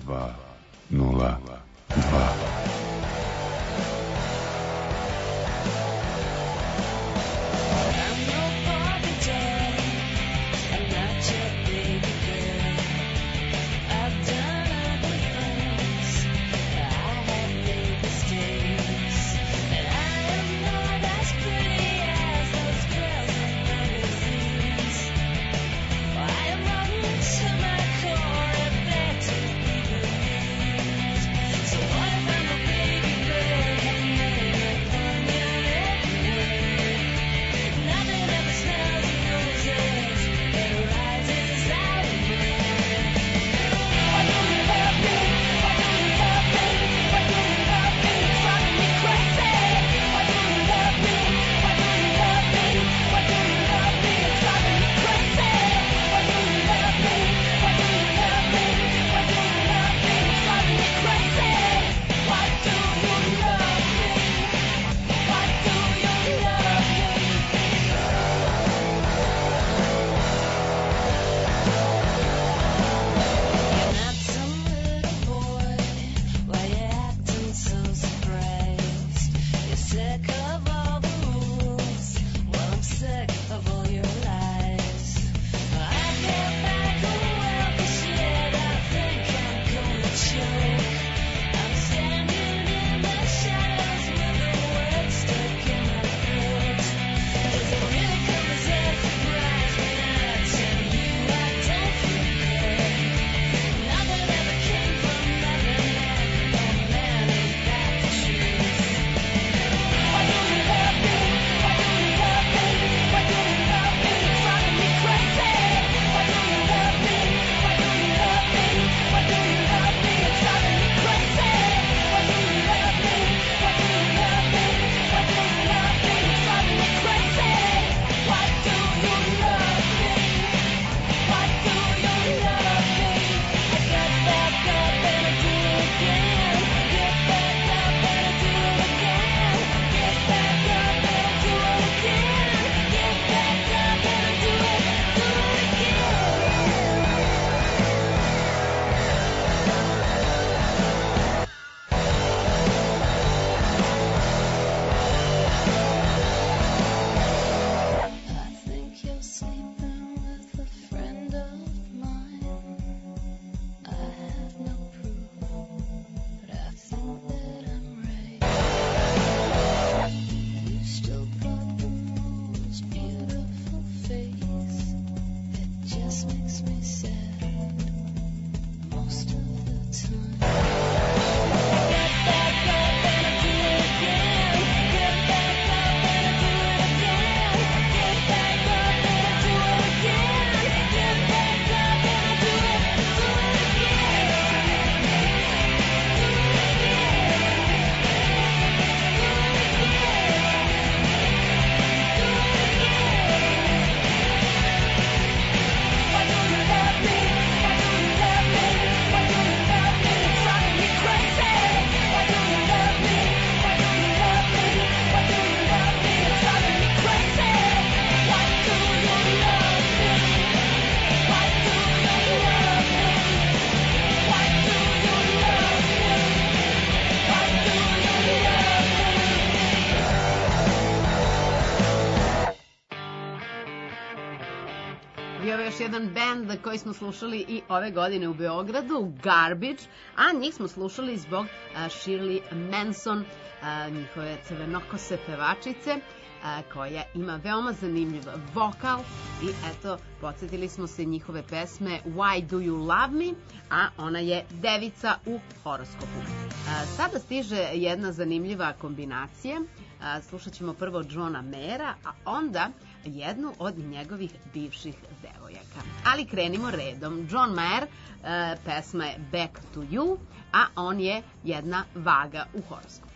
dva nula dva. So what if I'm a baby bio još jedan band koji smo slušali i ove godine u Beogradu, Garbage, a njih smo slušali zbog uh, Shirley Manson, uh, njihove crvenokose pevačice, uh, koja ima veoma zanimljiv vokal i eto, podsjetili smo se njihove pesme Why Do You Love Me, a ona je devica u horoskopu. Uh, sada stiže jedna zanimljiva kombinacija. Uh, slušat ćemo prvo Johna Mayera, a onda jednu od njegovih bivših devojaka. Ali krenimo redom. John Mayer, uh, pesma je Back to You, a on je jedna vaga u horoskopu.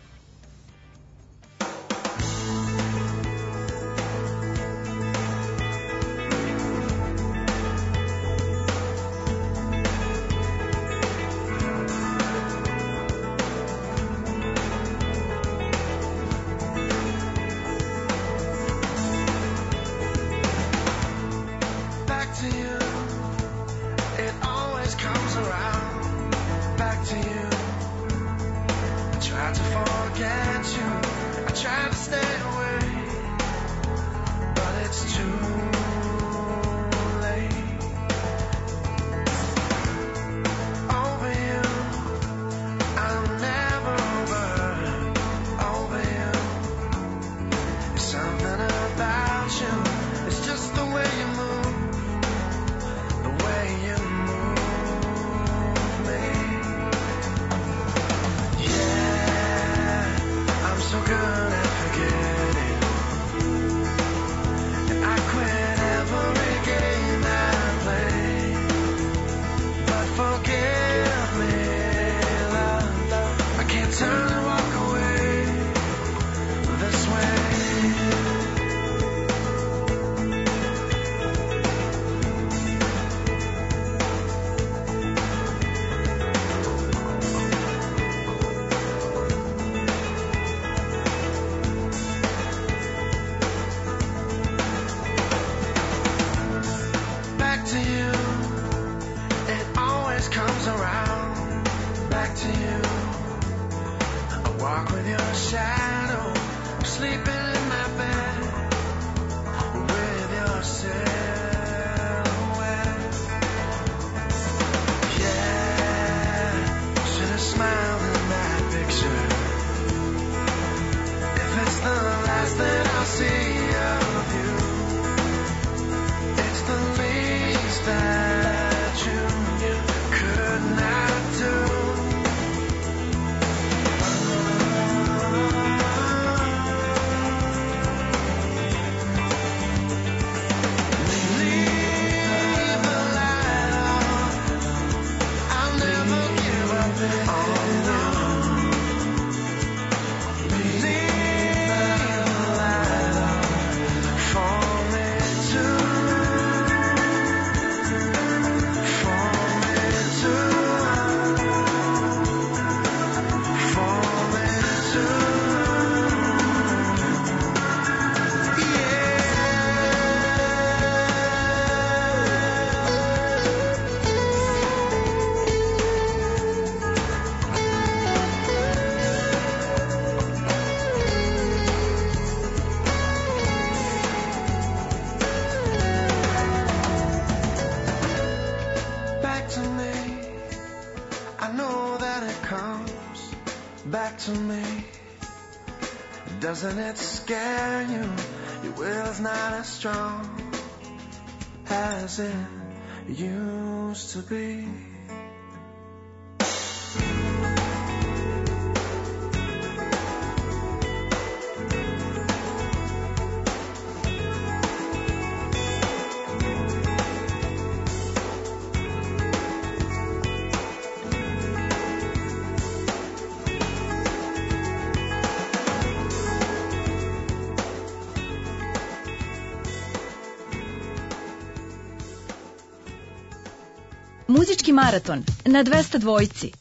Back to you, it always comes around. Back to you. I tried to forget you. I tried to stay away, but it's too late. Over you, I'm never over. Over you, there's something about you. It's just the way you move, the way you move me. Yeah, I'm so good at forgetting, and I quit every game that I play. But forgive me, love, I can't turn and walk away this way. Back to you, it always comes around. Back to you, I walk with your shadow, I'm sleeping in my bed with your silhouette. Yeah, should have smiled in that picture. If it's the last that I'll see of you, it's the least that you could not do. Leave the light on. I'll never give up on you. Leave the light on for me too. For me too. For me too. Back to me, I know that it comes back to me. Doesn't it scare you? Your will's not as strong as it used to be. Muzički maraton na dvesta dvojci.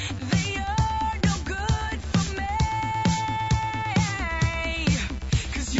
Cause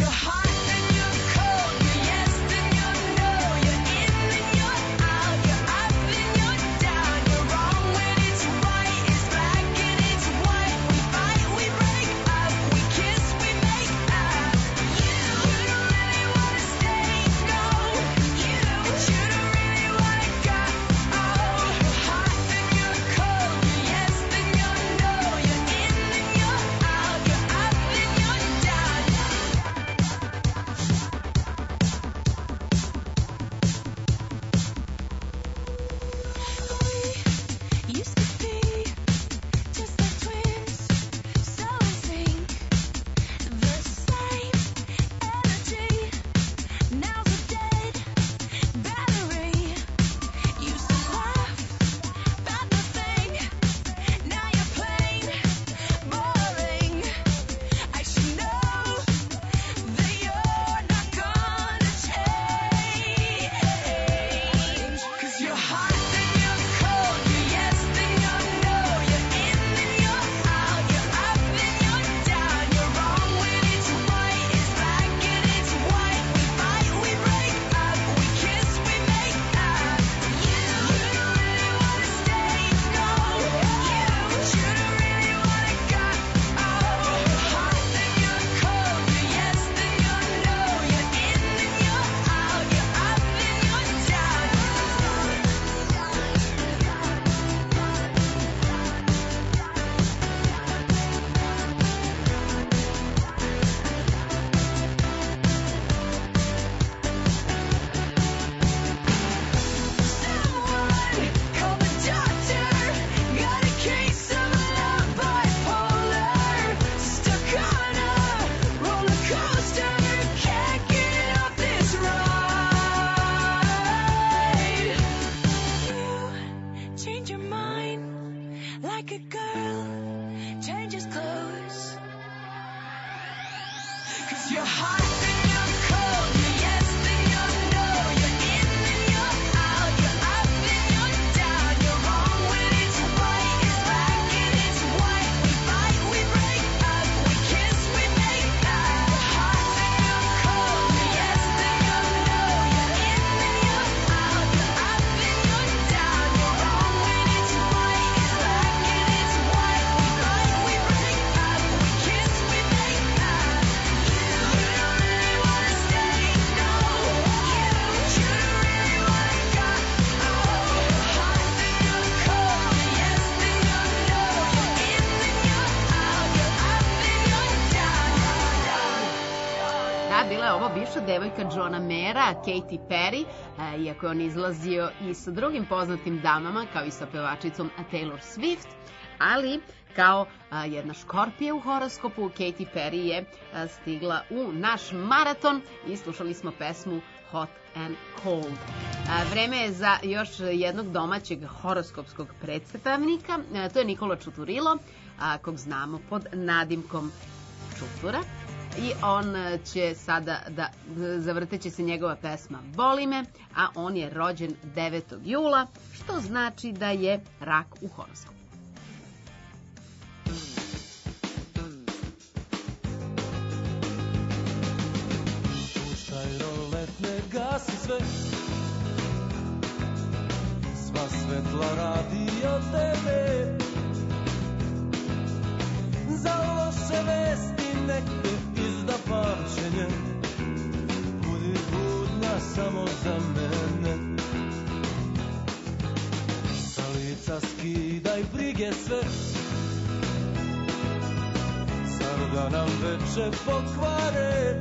You're hot and you're cold, you're yes and you're no, you're in and you're out, you're up and you're down, you're wrong when it's right, it's black and it's white. We fight, we break up, we kiss, we make love. You're hot and you're cold, you're yes and you're no, you're in and you're out, you're up and you're down, you're wrong when it's right, it's black and it's white. We fight, we break up, we kiss, we make love. You, you don't really wanna stay, no. You, you don't really wanna go. Oh, you're hot and you're cold, you're yes and you're no, you're in and you're out, you're up and you're down, down. Da, bila je ovo bivša devojka Johna Mayera, Katy Perry, e, iako je on izlazio i sa drugim poznatim damama, kao i sa pevačicom Taylor Swift, ali kao a, jedna škorpija u horoskopu, Katy Perry je a, stigla u naš maraton i slušali smo pesmu Hot and Cold. A, vreme je za još jednog domaćeg horoskopskog predstavnika, a, to je Nikola Čuturilo, a, kog znamo pod nadimkom Čutura. I on e, će sada da zavrteće se njegova pesma Boli me, a on je rođen devetog jula, što znači da je rak u horoskopu. Puštaj rolet, ne gasi sve, sva svetla radi od tebe. Za loše vesti nek te izda pamćenje, budi budna samo za mene. Sa lica skidaj brige sve, zar da nam veče pokvare.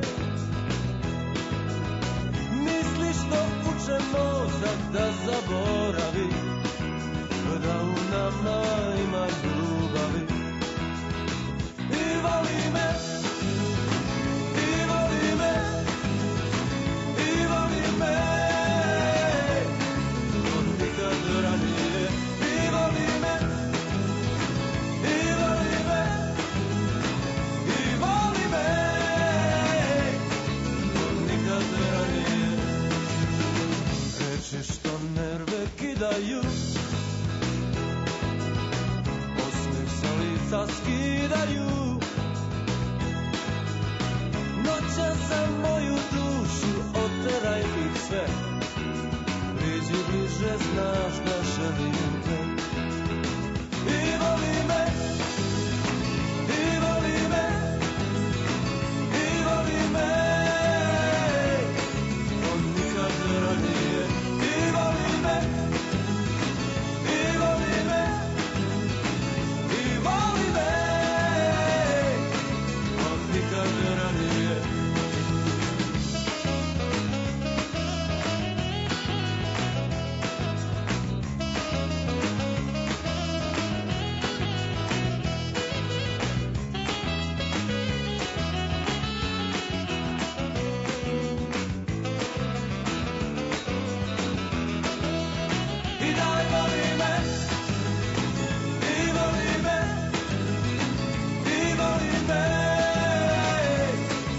Misliš što uče mozak da zaboravi, da u nama ima ljubavi. I voli me, i voli me, i voli me, od nikad ranije. I voli me, i voli me, i voli me, od nikad ranije. Reči što nerve kidaju, osmeh sa lica skidaju. Noća za moju dušu, oteraj ih sve. Priđi bliže, znaš da želim te. I voli me, i voli me, i voli me, od nikad ranije. I voli me, i voli me, i voli me, od nikad ranije. I daj voli me, i voli me, i voli me,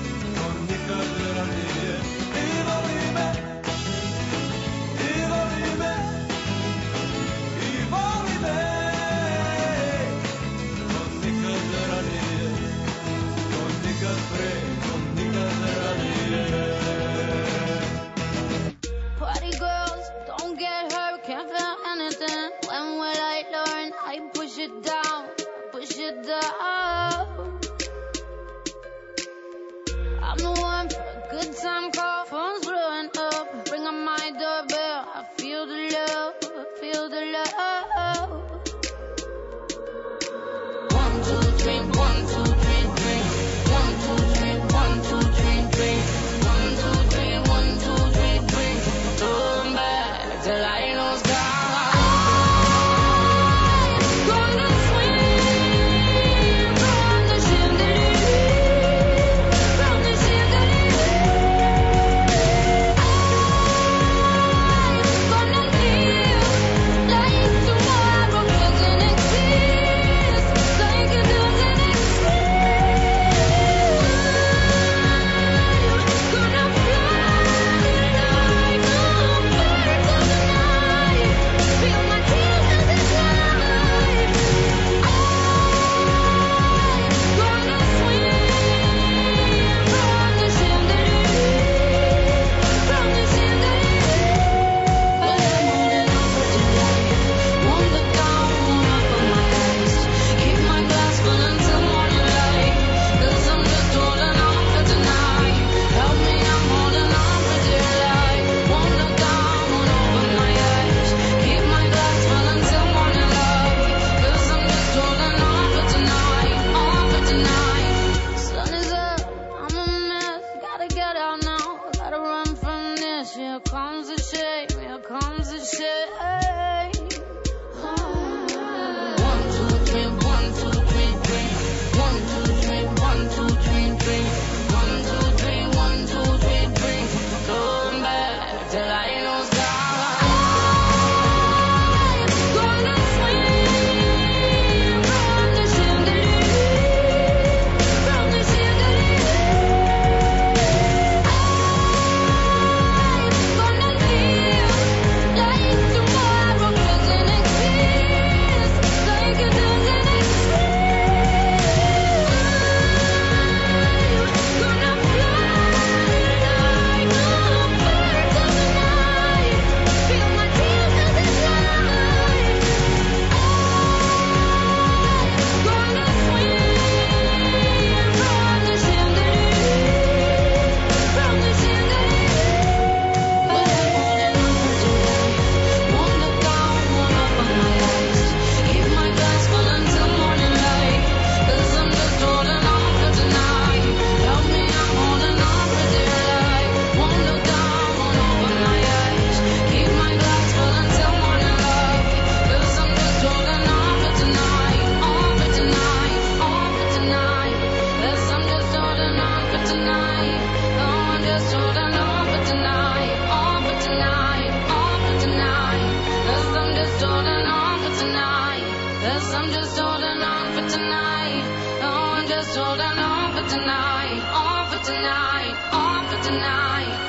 tonight, all for tonight.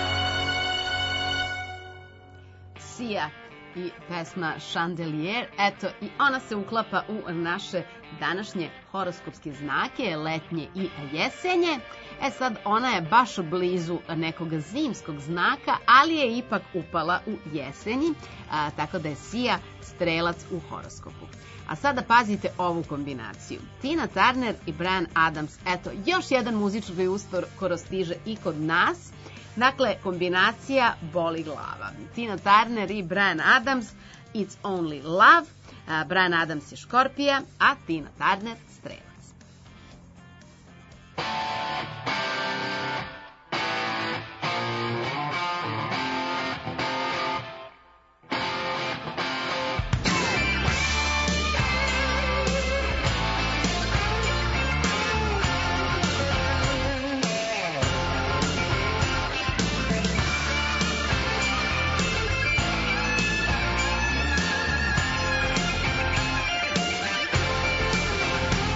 Sia i pesma Chandelier, eto i ona se uklapa u naše današnje horoskopske znake, letnje i jesenje. E sad, ona je baš blizu nekog zimskog znaka, ali je ipak upala u jesenji, a, tako da je Sia strelac u horoskopu. A sada pazite ovu kombinaciju. Tina Turner i Bryan Adams, eto, još jedan muzički uskoro stiže i kod nas. Dakle, kombinacija boli glava. Tina Turner i Bryan Adams, It's Only Love. A, Bryan Adams je Škorpija, a Tina Turner strelac. Tonight,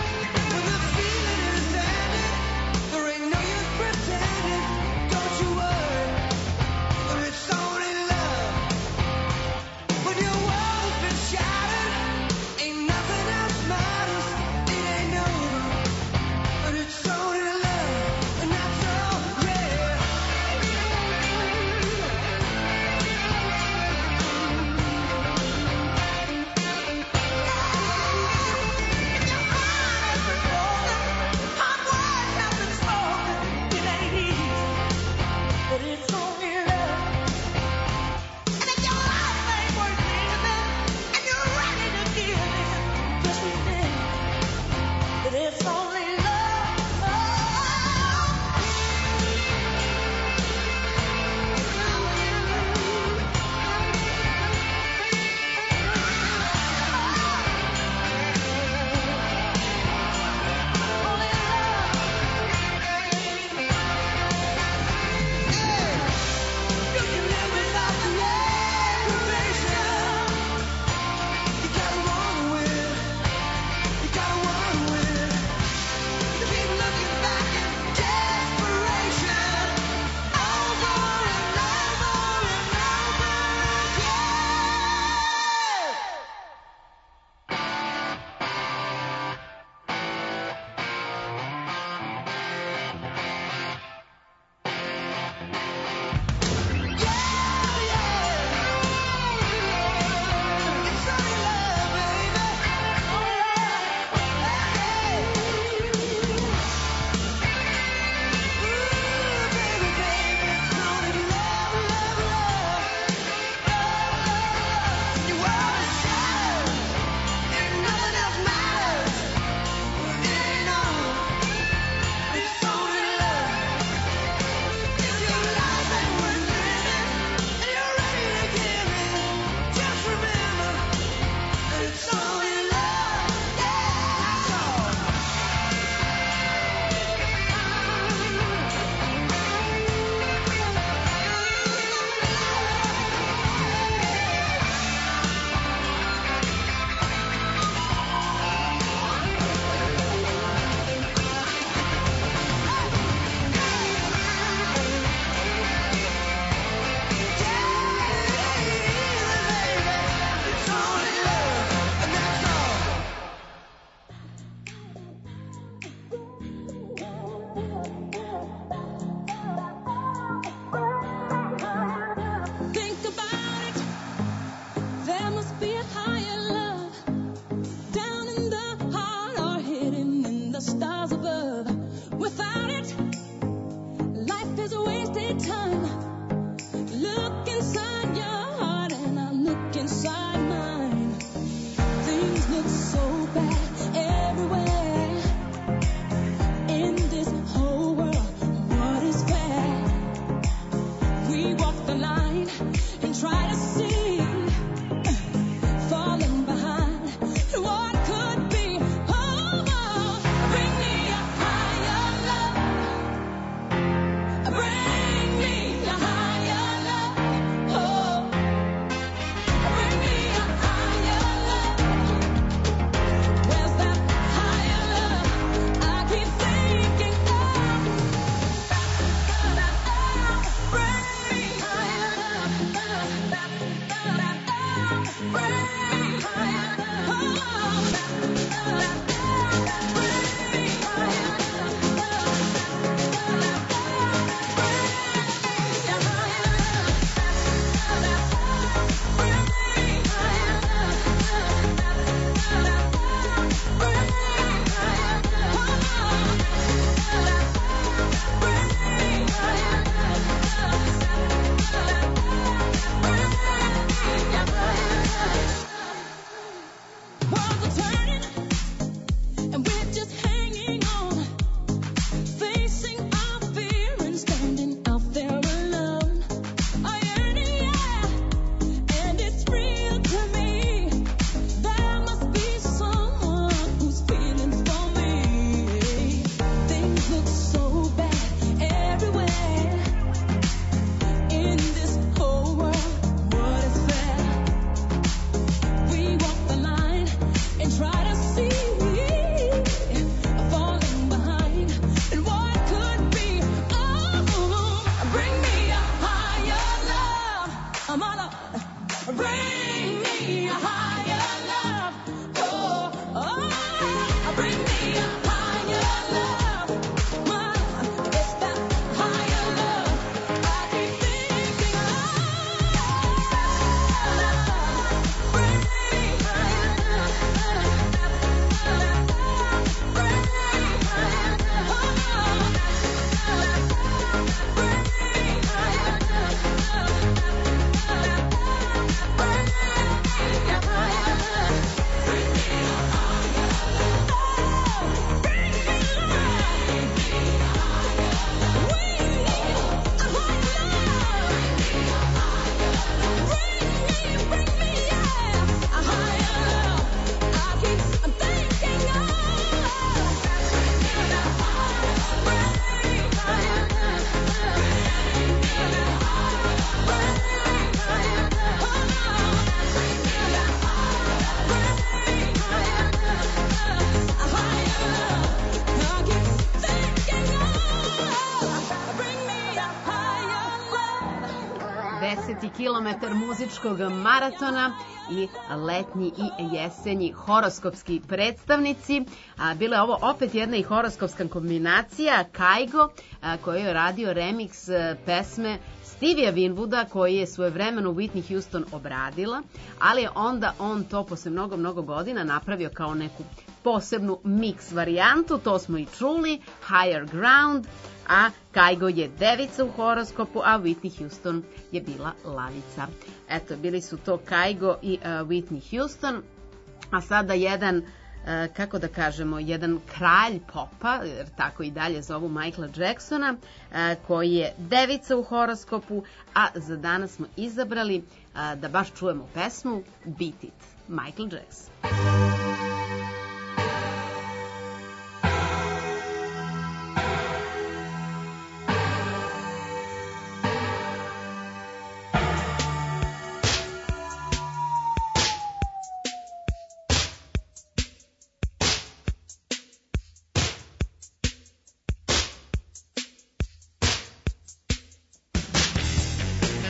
deseti kilometar muzičkog maratona i letnji i jesenji horoskopski predstavnici. A, bila je ovo opet jedna i horoskopska kombinacija, Kaigo, a, koji je radio remix a, pesme Stevie Winwooda, koji je svojevremeno Whitney Houston obradila, ali je onda on to posle mnogo, mnogo godina napravio kao neku posebnu mix varijantu, to smo i čuli, Higher Ground, a Kaigo je devica u horoskopu, a Whitney Houston je bila lavica. Eto, bili su to Kaigo i uh, Whitney Houston, a sada jedan, uh, kako da kažemo, jedan kralj popa, jer tako i dalje zovu Michaela Jacksona, uh, koji je devica u horoskopu, a za danas smo izabrali uh, da baš čujemo pesmu Beat It, Michael Jackson.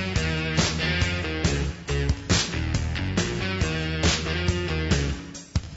Beat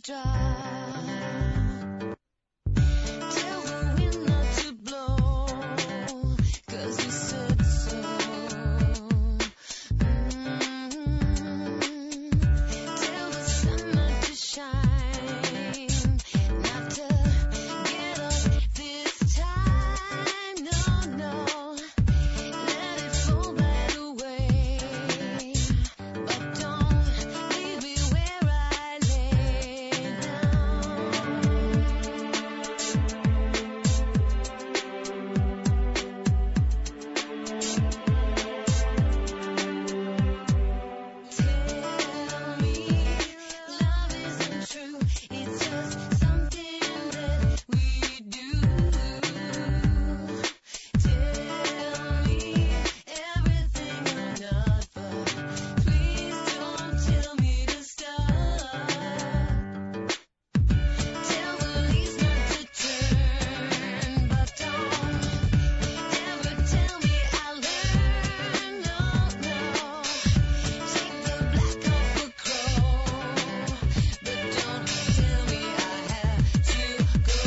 dry. Tell the wind not to blow, 'cause you said so. Mm. Tell the sun not to shine, not to get up this time. No, no, let it fall right away. But don't leave me where I lay down. Tell me love isn't true, it's just something that we do. Tell me everything I'm not, but please don't tell me to stop. Tell the leaves not to turn, but don't ever tell me I'll learn. No, no. Take the black off a crow, but don't tell me I have to go.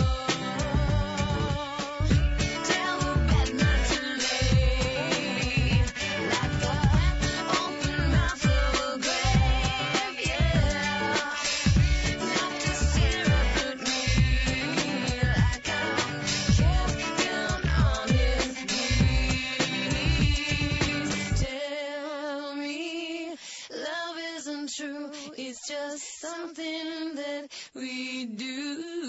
Tell the bed not to lay like the open mouth of a grave, yeah. Not to stare up at me like I'm kept down on his knees. Tell me love isn't true, it's just something that we do.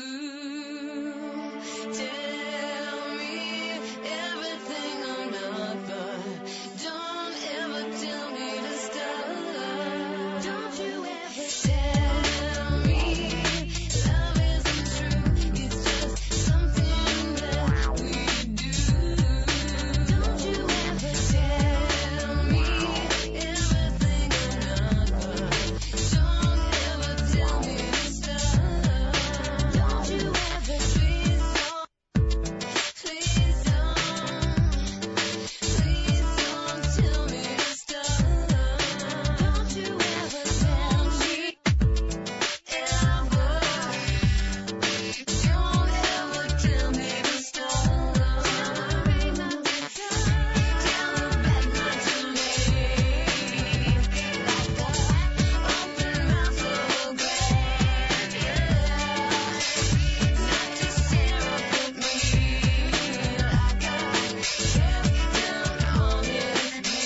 Tell me everything I'm not, but don't ever tell me to stop. Don't you ever tell me love isn't true, it's just something that we do. Don't you ever tell me everything I'm not, but don't ever tell me to stop. Don't you ever, please don't, please don't, please don't tell me to stop. Don't you ever tell me ever, don't ever tell me to stop. Tell the rain not to shine, tell the bed not to lay like the open mouth of a grave, yeah. Not to stare up at me like I'm kept down on his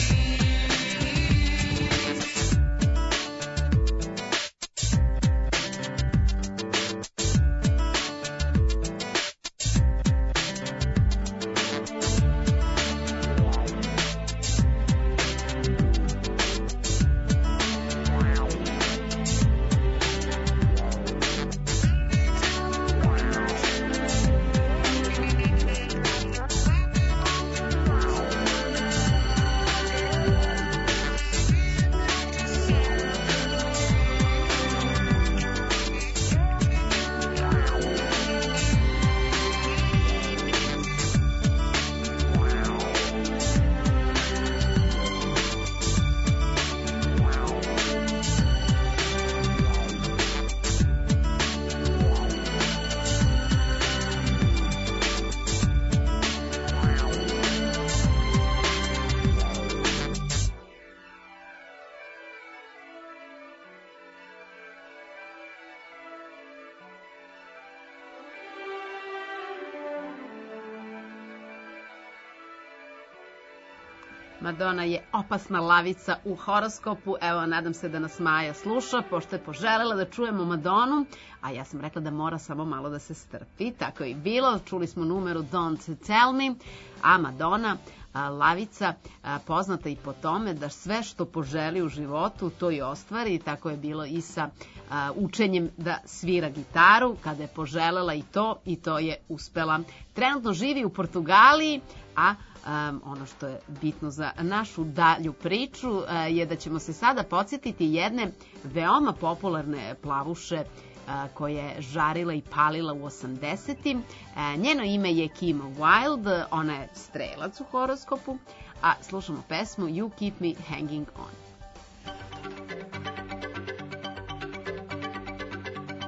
Madonna je opasna lavica u horoskopu. Evo, nadam se da nas Maja sluša, pošto je poželela da čujemo Madonu, a ja sam rekla da mora samo malo da se strpi. Tako je i bilo. Čuli smo numeru Don't Tell Me, a Madonna, a, lavica, a, poznata i po tome da sve što poželi u životu, to i ostvari. Tako je bilo i sa a, učenjem da svira gitaru, kada je poželela i to, i to je uspela. Trenutno živi u Portugaliji, a Um, ono što je bitno za našu dalju priču uh, je da ćemo se sada podsjetiti jedne veoma popularne plavuše uh, koja je žarila i palila u osamdesetim. Uh, njeno ime je Kim Wilde, ona je strelac u horoskopu, a slušamo pesmu You Keep Me Hanging On.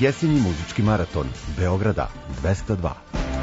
Jesenji muzički maraton Beograda dvesta dva.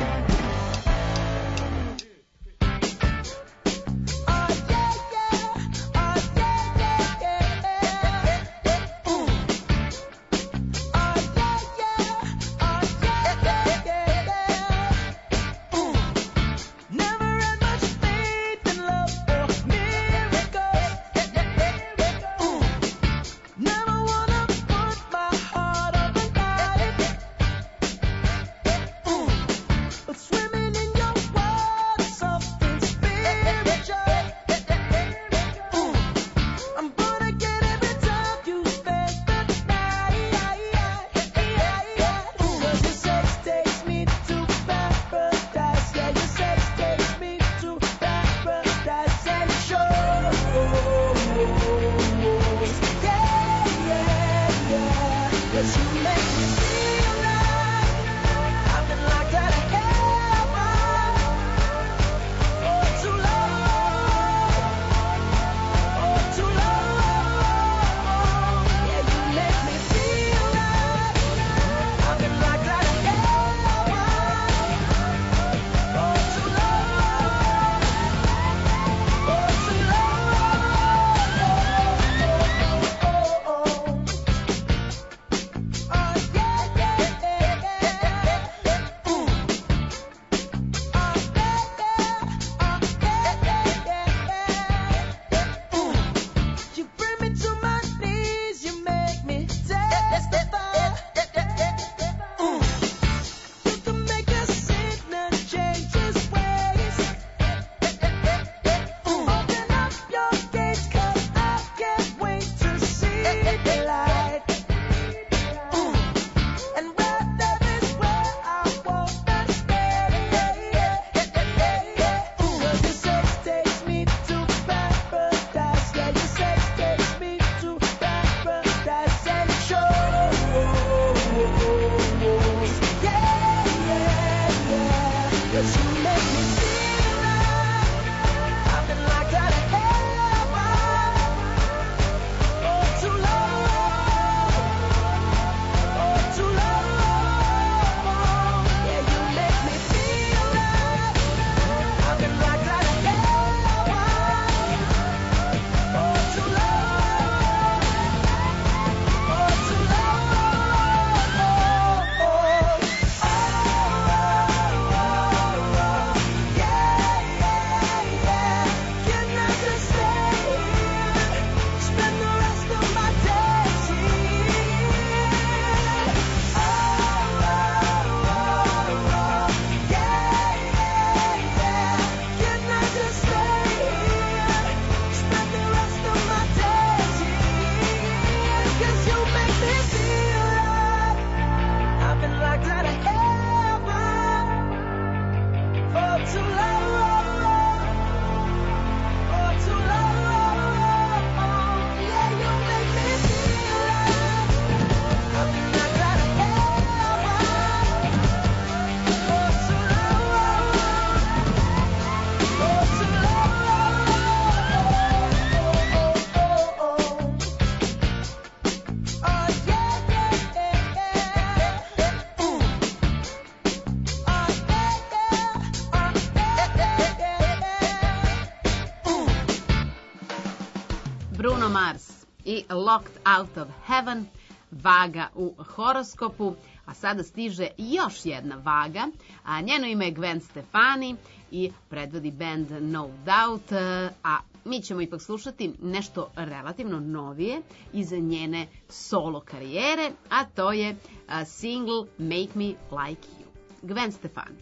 Bruno Mars i Locked Out of Heaven, vaga u horoskopu, a sada stiže još jedna vaga, a njeno ime je Gwen Stefani i predvodi band No Doubt, a mi ćemo ipak slušati nešto relativno novije iz njene solo karijere, a to je a, single Make Me Like You. Gwen Stefani.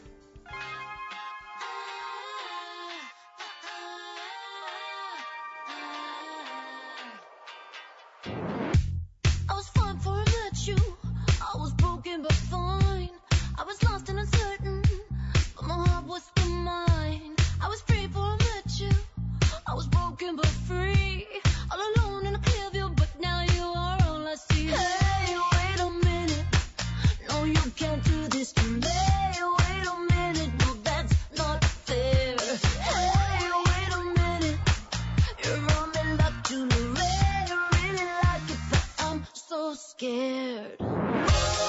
I was fine for I met you. I was broken but fine. I was lost and uncertain, but my heart was still mine. I was free for I met you. I was broken but free. All alone in a clear view, but now you are all I see. Hey, wait a minute. No, you can't do this to me. Wait a minute. No, that's not fair. Hey, wait a minute. You're running back to the red. I really like it, but I'm so scared.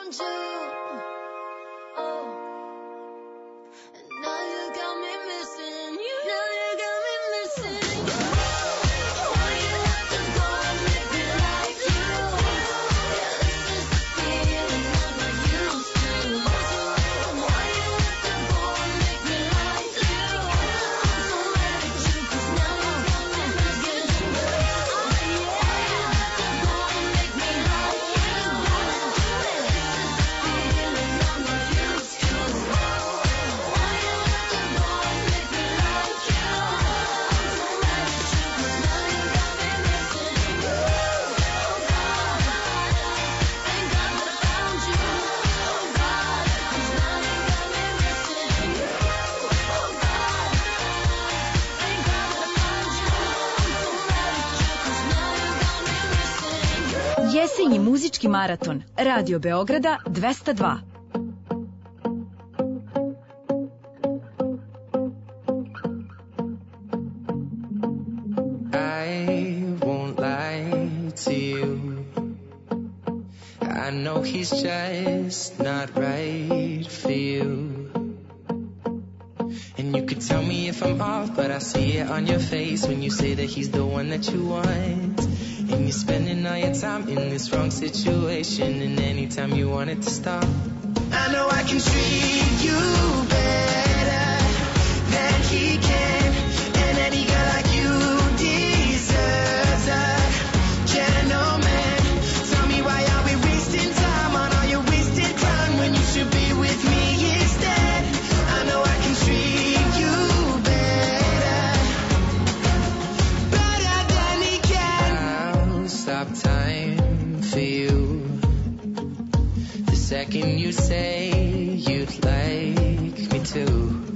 found you. Oh, and now you got me missing you. Now you got me missing you. Why you have to go and make me like you? Yeah, this is the feeling I'm not used to. Why you have to go and make me like you? I'm so mad at you 'cause now you got me missing you. Oh yeah, why you have to go and make me like you? This is the feeling I'm not used to. Why you have to go and make me like you? I'm so mad at you 'cause now you got me missing you. Oh God, thank God that I found you. Oh God, 'cause now you got me missing you. Oh God, thank God that I found you. I'm so mad at you 'cause now you got me missing you. Jesenji muzički maraton Radio Beograda dvesta dva. I won't lie to you. I know he's just not right for you. And you could tell me if I'm off, but I see it on your face when you say that he's the one that you want. And you're spending all your time in this wrong situation, and anytime you want it to stop, I know I can treat you better than he can. And any girl like you deserves a gentleman. Tell me why are we wasting time on all your wasted crown when you should be with me instead. I know I can treat you better, better than he can. I'll stop time for you the second you say you'd like me to.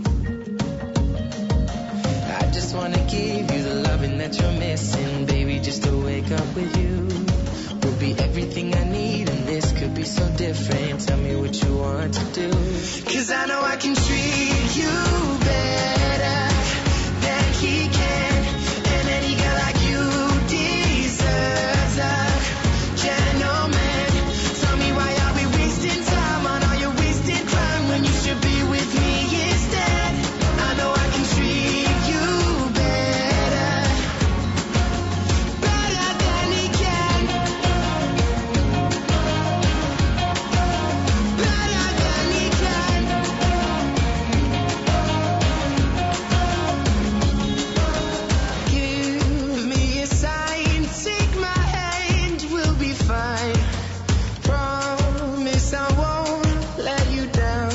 I just wanna give you the loving that you're missing, baby, just to wake up with you will be everything I need, and this could be so different. Tell me what you want to do, 'cause I know I can treat you better than he can. And any girl like you deserves a gentleman. Tell me why are we wasting time on all your wasted crime when you should be with me instead. I know I can treat you better, better than he can, better than he can. Give me a sign, take my hand, we'll be fine. Promise I won't let you down.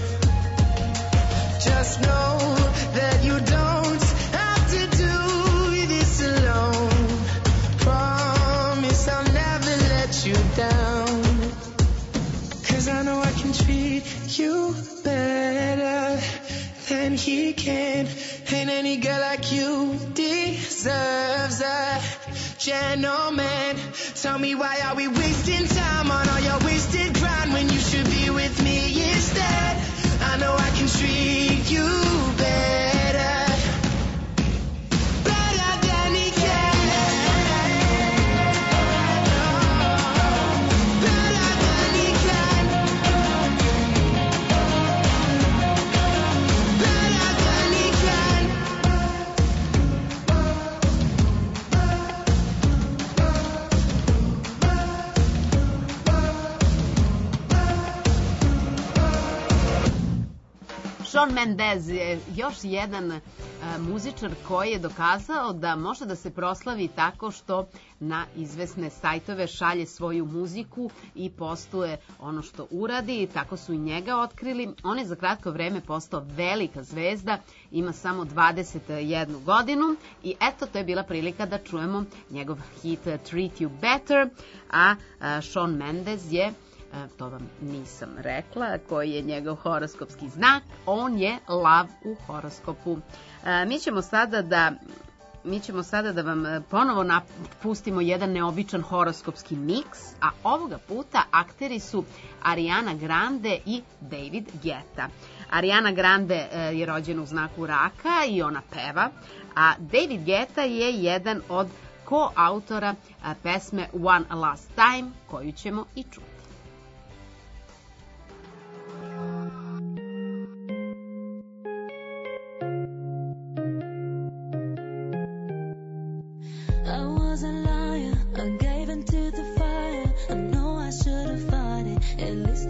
Just know that you don't have to do this alone. Promise I'll never let you down. 'Cause I know I can treat you better than he can. And any girl like you deserves a gentleman. Tell me why are we wasting time on all your wasted grind when you should be with me instead. I know I can treat you better, better than he can, better than he can, better than he can. Shawn Mendes je još jedan e, muzičar koji je dokazao da može da se proslavi tako što na izvesne sajtove šalje svoju muziku i postuje ono što uradi. Tako su i njega otkrili. On je za kratko vreme postao velika zvezda, ima samo dvadeset jednu godinu i eto, to je bila prilika da čujemo njegov hit Treat You Better, a e, Shawn Mendes je, to vam nisam rekla, koji je njegov horoskopski znak. On je lav u horoskopu. Mi ćemo sada da mi ćemo sada da vam ponovo pustimo jedan neobičan horoskopski miks, a ovoga puta akteri su Ariana Grande i David Guetta. Ariana Grande je rođena u znaku raka i ona peva, a David Guetta je jedan od koautora pesme One Last Time, koju ćemo i čuti.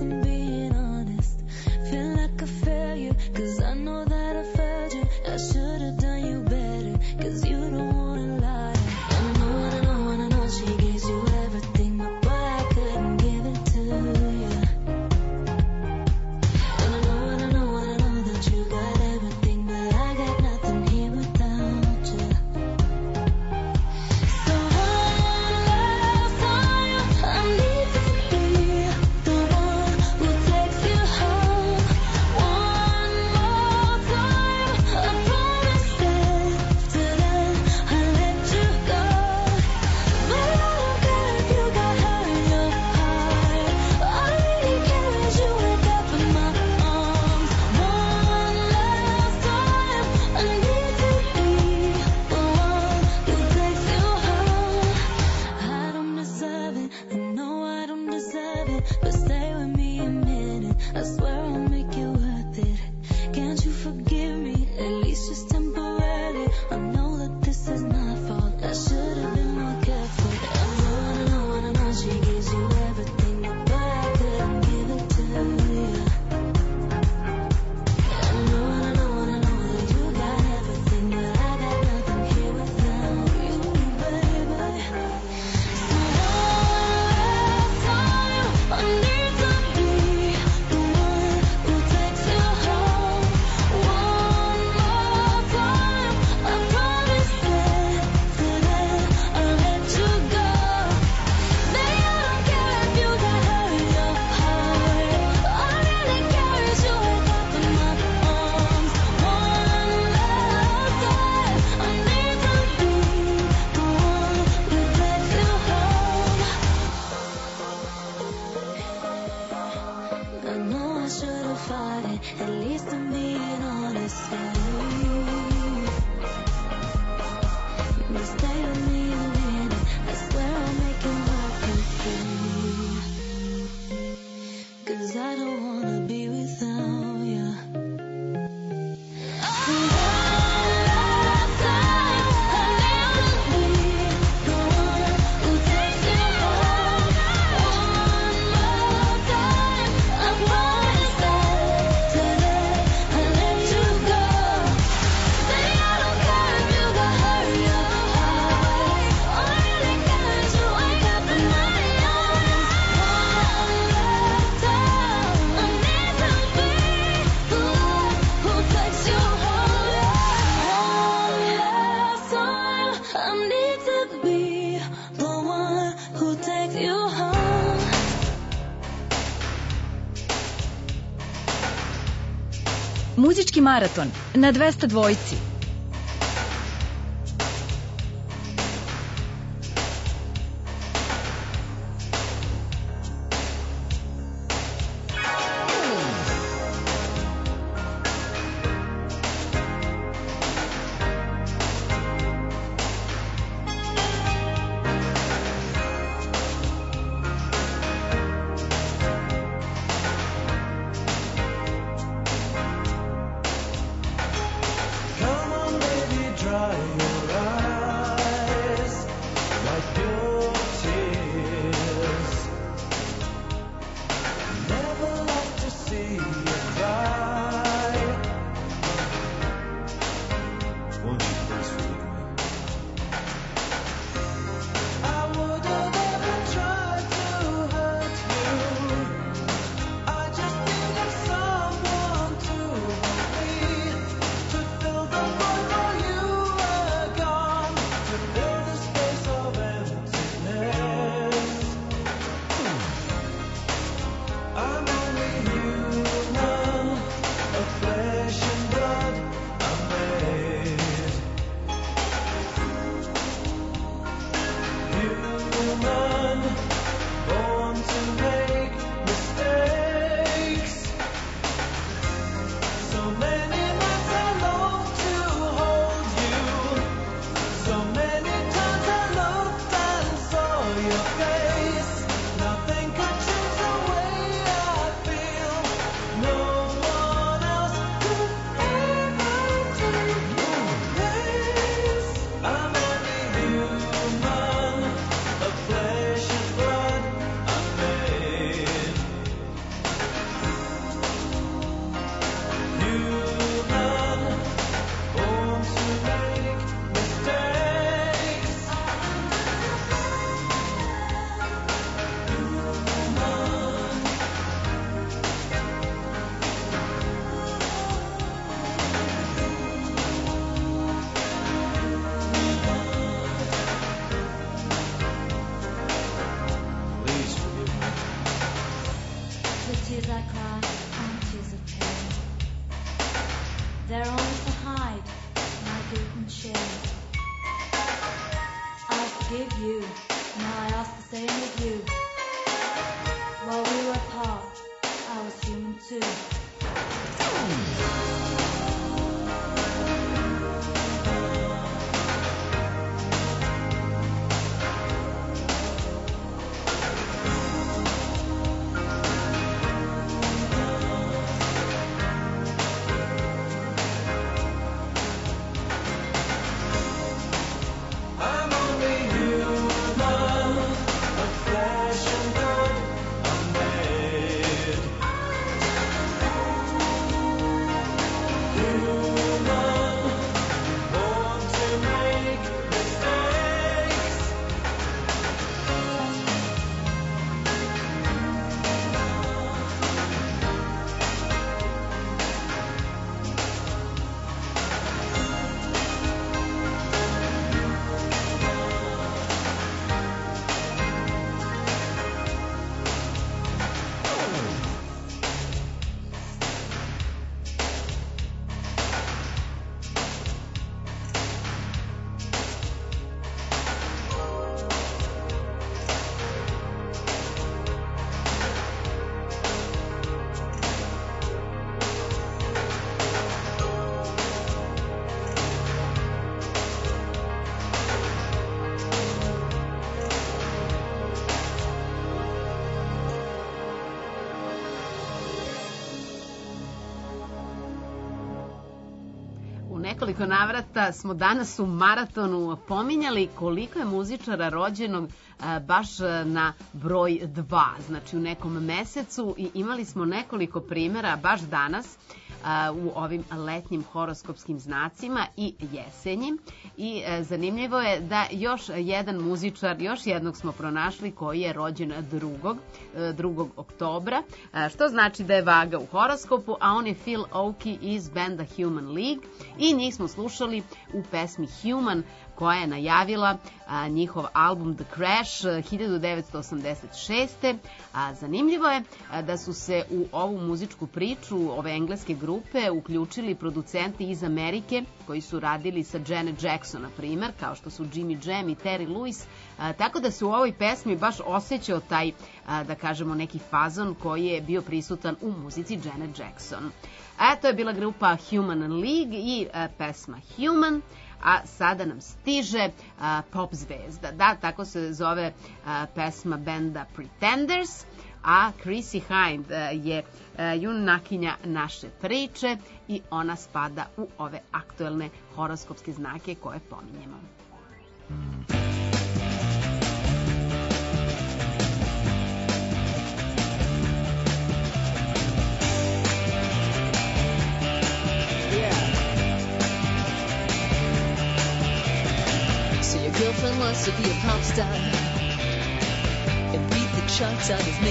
I'm being honest. Feel like a failure, cause I know that I failed you. I should have done you better, cause you don't wanna lie. I know, I know, I know she gives you everything, but boy, I couldn't give it to you. And I know, and I know, and I know that you got everything, but I got nothing here without you. So one last time, I need to be the one who takes you home. One more time, I promise that today I'll let you go. But I don't care if you got hurt in your heart. All I really care is you wake up in my arms. One last time, I need to be the one who takes you home. I don't deserve it, I know I don't deserve it, but stay with me a minute, I swear I'll make it worth it. Can't you forgive me, at least just temporarily? I know that this is my fault, I should have been more careful. I know, I know, I know she gives you everything, but boy, I couldn't give it to you. I know, I know, I know that you got everything, but I got nothing here without you, baby. So one last time, I need to be the one who takes you home. One more time, I promise that today I'll let you go. Baby, I don't care if you got hurt in your heart. All I really care is you wake up in my arms. One last time, I need to be the one who takes you home. I know I should have fought it, at least I'm being honest with you. But stay with me a minute, I swear I'll make it work with you. Cause I don't wanna be without you. So one last time, I need to be the one who takes you home. One more time, I promise that today I'll let you go. Baby, I don't care if you got hurt in your heart. All I really care is you wake up in my arms. One last time, I need to be the one who takes you home. One last time, I need to be the one who takes you home. Muzički maraton na dvesta dvojci. Come tears I cry aren't tears of pain. They're only to hide my guilt and shame. I forgive you, now I ask the same of you. While we were apart, I was human too. I'm only human, a flesh and blood, I'm made. Human, born to make mistakes. U nekoliko navrata smo danas u maratonu pominjali koliko je muzičara rođenog e, baš e, na broj dva, znači u nekom mesecu, i imali smo nekoliko primjera baš danas e, u ovim letnjim horoskopskim znacima i jesenjim. I e, zanimljivo je da još jedan muzičar, još jednog smo pronašli koji je rođen drugog, e, drugog oktobra, e, što znači da je vaga u horoskopu, a on je Phil Oakey iz benda Human League, i njih smo slušali u pesmi Human, koja je najavila a, njihov album The Crash a, hiljadu devetsto osamdeset šeste. A, zanimljivo je a, da su se u ovu muzičku priču ove engleske grupe uključili producenti iz Amerike koji su radili sa Janet Jackson, na primer, kao što su Jimmy Jam i Terry Lewis, a, tako da se u ovoj pesmi baš osjećao taj, a, da kažemo, neki fazon koji je bio prisutan u muzici Janet Jackson. A to je bila grupa Human League i a, pesma Human. A sada nam stiže a, pop zvezda. Da, tako se zove a, pesma benda Pretenders, a Chrissie Hynde a, je a, junakinja naše priče i ona spada u ove aktuelne horoskopske znake koje pominjemo. So your girlfriend wants to be a pop star and beat the charts out of me.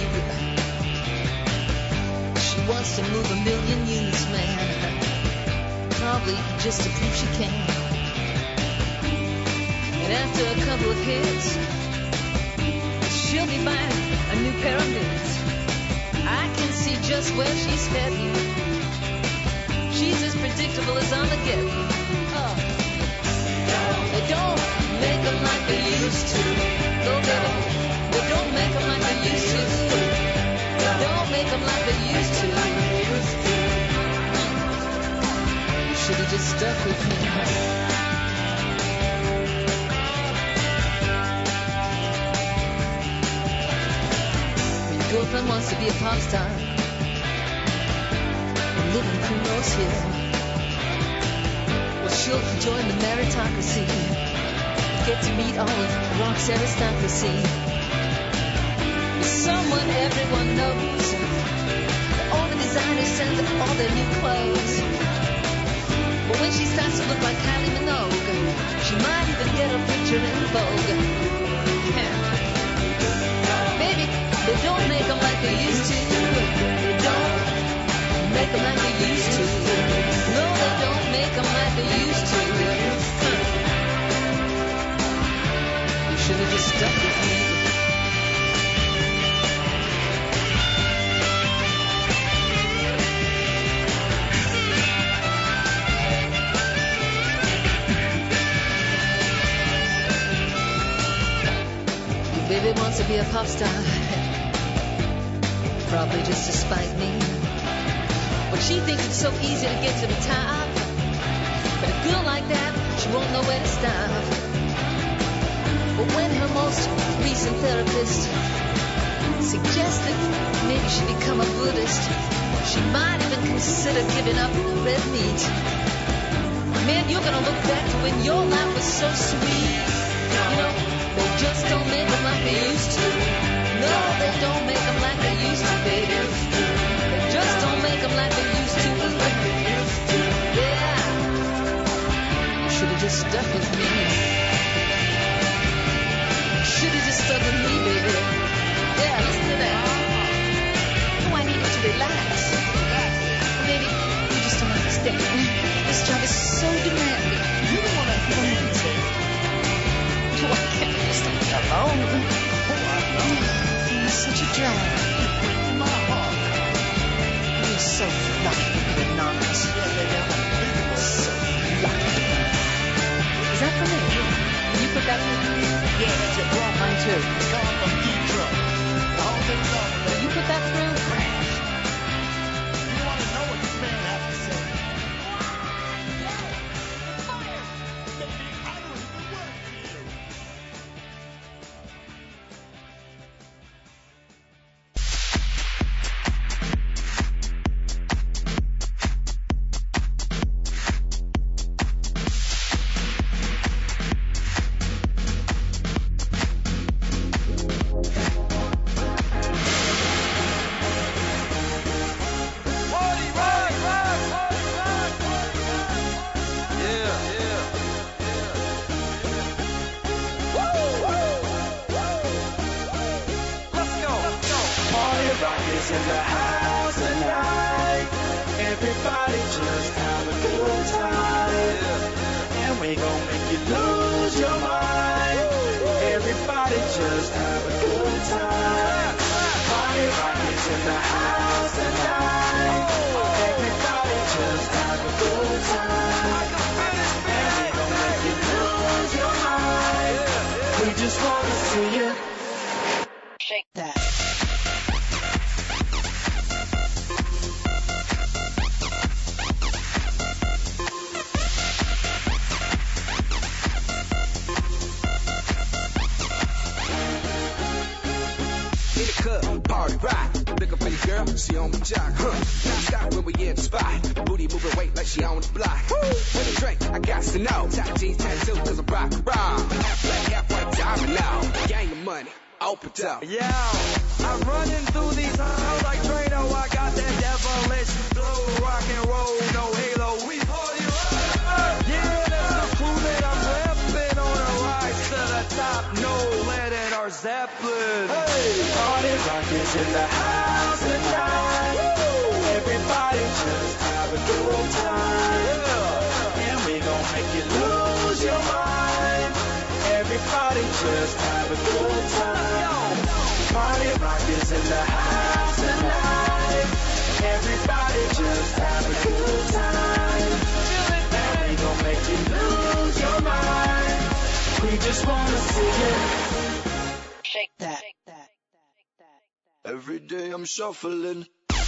She wants to move a million units, man, probably just to prove she can. And after a couple of hits, she'll be buying a new pair of mittens. I can see just where she's heading. She's as predictable as Armageddon. Oh. They don't make them like they used to. No, they don't. They don't make them like they used to. They don't make them like they used to. You should have just stuck with me. Your girlfriend wants to be a pop star and live in Primrose Hill. Well, she'll join the meritocracy, get to meet all of rock's aristocracy. Someone everyone knows, all the designers send them all their new clothes. But when she starts to look like Kylie Minogue, she might even get a picture in Vogue. Yeah. Baby, they don't make them like they used to. They don't make them like they used to. No, they don't make them like they used to. You should have just stuck with me. really wants to be a pop star. Probably just to spite me. But she thinks it's so easy to get to the top. But a girl like that, she won't know where to stop. But when her most recent therapist suggested maybe she become a Buddhist, she might even consider giving up red meat. Man, you're gonna look back to when your life was so sweet. You know, they just don't make them like they used to. No, they don't make them like they used to, baby. They just don't make them like they used to. Yeah. You should have just stuck with me. Should have just stuck with me, baby. Yeah, listen to that. Oh, I need you to relax. Maybe you just don't understand. This job is so demanding. You don't want to hit it. Oh, I can't just leave it alone. You're such a drag. My heart. You're so lucky to be anonymous. So lucky. Is that for me? Can you put that for me? Yeah, that's it. Well, mine too. It's coming from E-Truck. The whole thing's on. Will you put that through? You want to know what this man has to say? Every day I'm shuffling.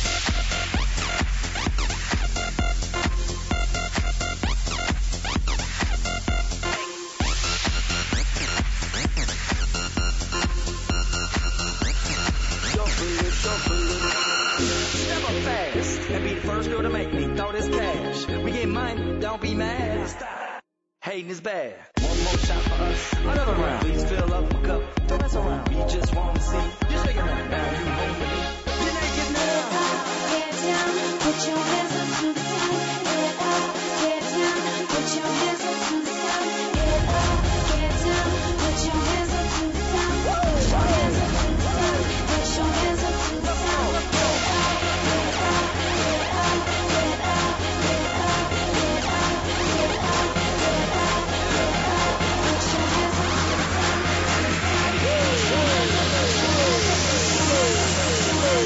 Shuffling, shuffling. Step up fast and be the first girl to make me throw this cash. We get money, don't be mad. Hating is bad. One more shot for us. Another round. Please fill up a cup. Don't mess around. We just want to see. Just shake it around. Now you home with me. You're naked now. Get down, put your hands up to the sky. Get up, get down, put your hands up to the sky. Get up, get down, put your hands up to the sky. Put your hands up to the sky. Put your hands up to the sky. Get up, get up, get up, get up, get up, get up, get up, get up, get up. Put your hands up to the sky.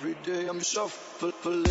Every day I'm shuffling.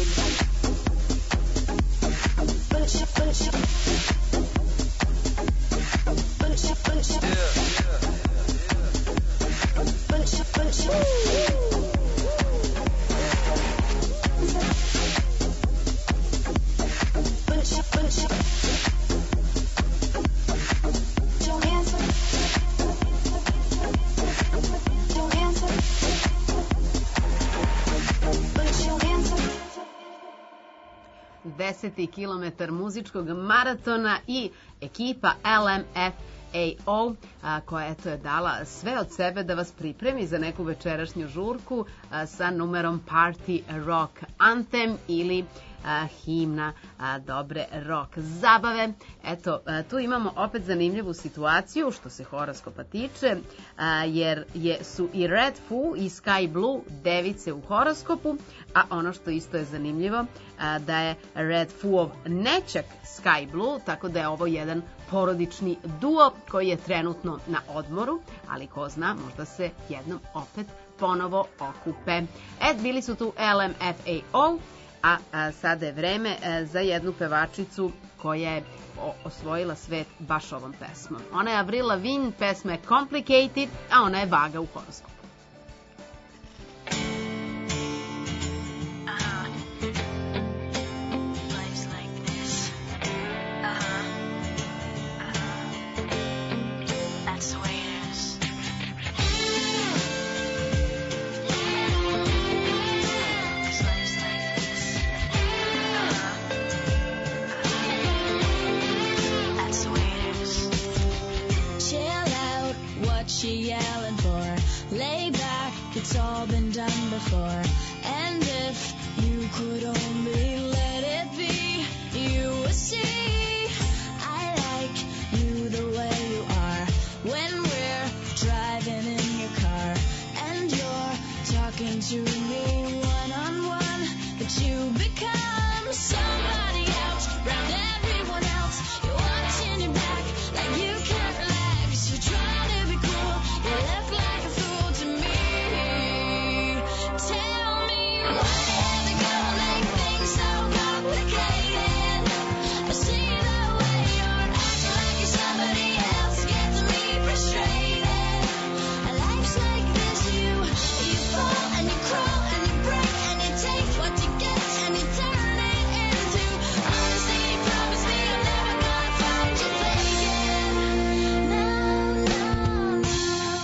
deseti kilometar muzičkog maratona i ekipa L M F A O a, koja eto je dala sve od sebe da vas pripremi za neku večerašnju žurku a, sa numerom Party Rock Anthem ili a, himna a, dobre rock zabave. Eto, a, tu imamo opet zanimljivu situaciju što se horoskopa tiče, a, jer je, su i Red Foo i Sky Blue device u horoskopu, a ono što isto je zanimljivo a, da je Red Foo-ov nećak Sky Blue, tako da je ovo jedan porodični duo koji je trenutno na odmoru, ali ko zna, možda se jednom opet ponovo okupe. Et, bili su tu L M F A O, a, a sada je vreme a, za jednu pevačicu koja je o, osvojila svet baš ovom pesmom. Ona je Avril Lavigne, pesma je Complicated, a ona je Vaga u horoskopu. She yelling for? Lay back, it's all been done before. And if you could only let it be, you would see I like you the way you are. When we're driving in your car and you're talking to me one on one, but you become somebody else round everyone else. You're watching your back like you can't relax. You're trying to be cool. You look like a fool to me. Tell me why you have to go make things so complicated. I see the way you're acting like you're somebody else, gets me frustrated. And life's like this, you you fall and you crawl and you break and you take what you get and you turn it into honesty. You promise me I'm never gonna find you faking. No, no, no.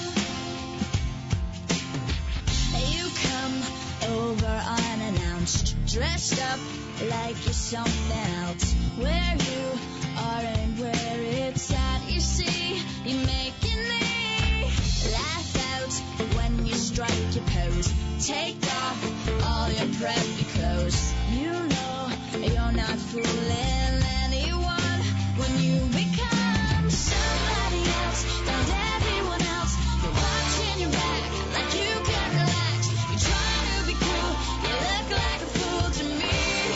You come over unannounced, dressed up like you're something else. Where you are and where it's at, you see, you're making me laugh out when you strike your pose. Take off all your preppy clothes. You know you're not fooling anyone when you become somebody else and everyone else. You're watching your back like you can't relax. You're trying to be cool. You look like a fool to me.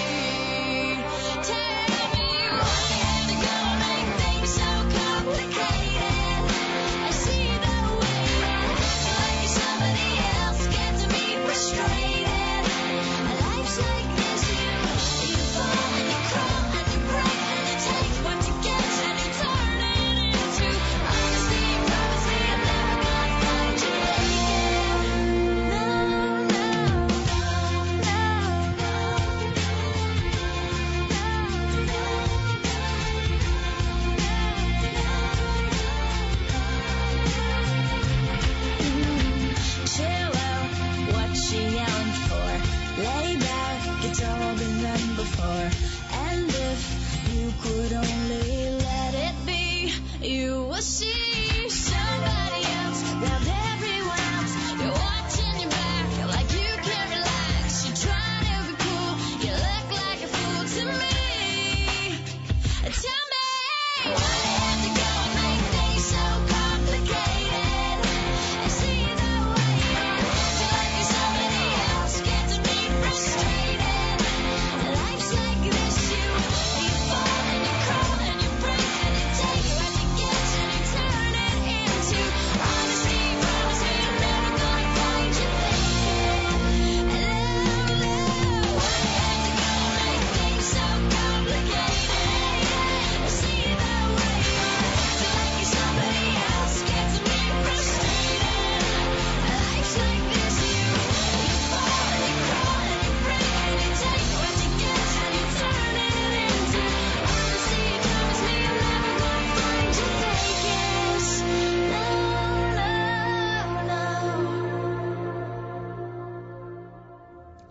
Tell me why you have to go make things so complicated. I see the way you're acting like you're somebody else, gets me frustrated. And life's like this, you you fall and you crawl and you break and you take what you get and you turn it into honesty. You promise me I'm never gonna find you faking. No, no, no, chill out, what she yelling for? Lay back, it's all been done before. And if you could only let it be, you will see somebody else round everyone else. You're watching your back like you can't relax. You're trying to be cool, you look like a fool to me. Tell me why you have to go and make things so complicated. I see the way you're acting like you're somebody else, gets me frustrated. Life's like this, you you fall and you crawl and you break and you take what you get and you turn it into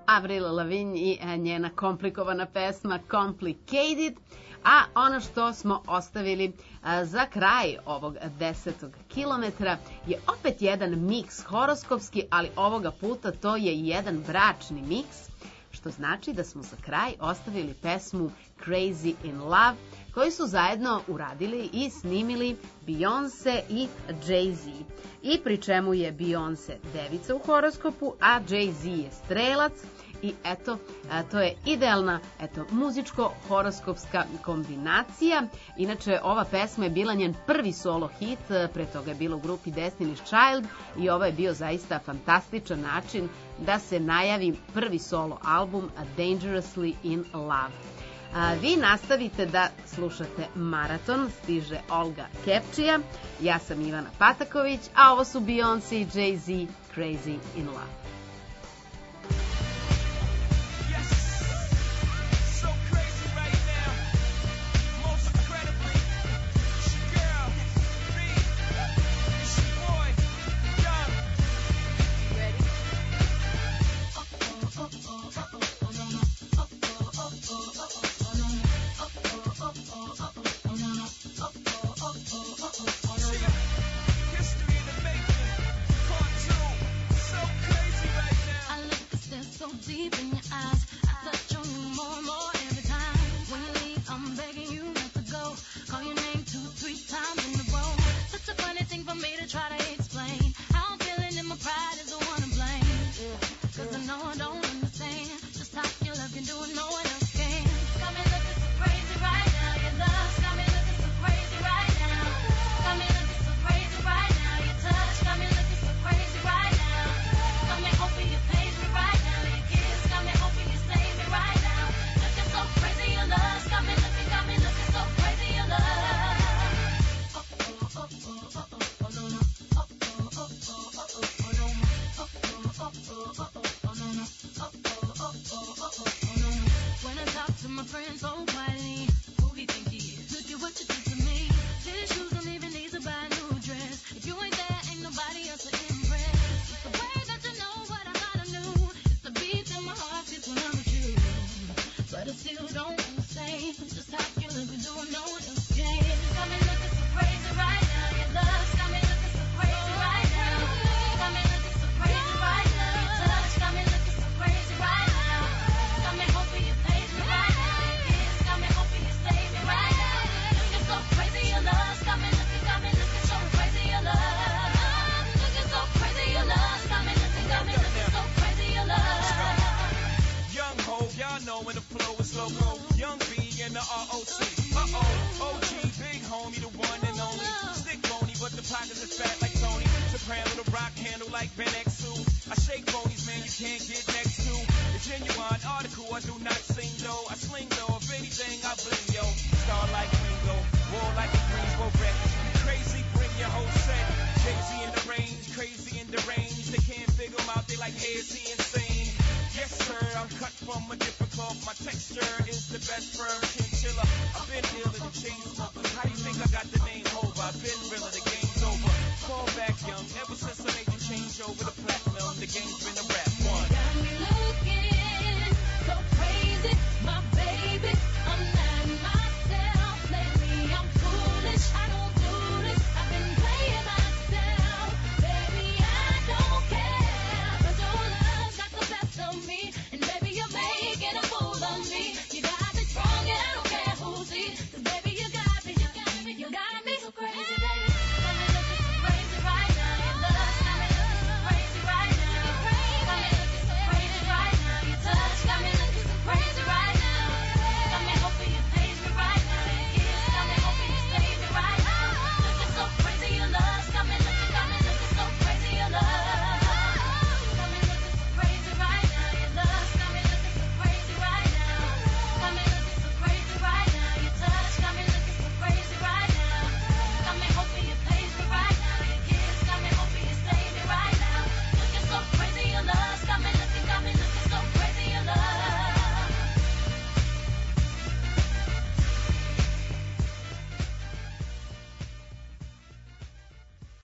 Avril Lavigne i e, njena komplikovana pesma Complicated, a ono što smo ostavili e, za kraj ovog desetog kilometra je opet jedan miks horoskopski, ali ovoga puta to je jedan bračni miks, što znači da smo za kraj ostavili pesmu Crazy in Love, koji su zajedno uradili i snimili Beyoncé i Jay-Z. I pri čemu je Beyoncé devica u horoskopu, a Jay-Z je strelac. I eto, a, to je idealna eto, muzičko-horoskopska kombinacija. Inače, ova pesma je bila njen prvi solo hit, pre toga je bila u grupi Destiny's Child i ovo je bio zaista fantastičan način da se najavi prvi solo album Dangerously in Love. A, vi nastavite da slušate Maraton, stiže Olga Kepčija, ja sam Ivana Pataković, a ovo su Beyoncé i Jay-Z, Crazy in Love. And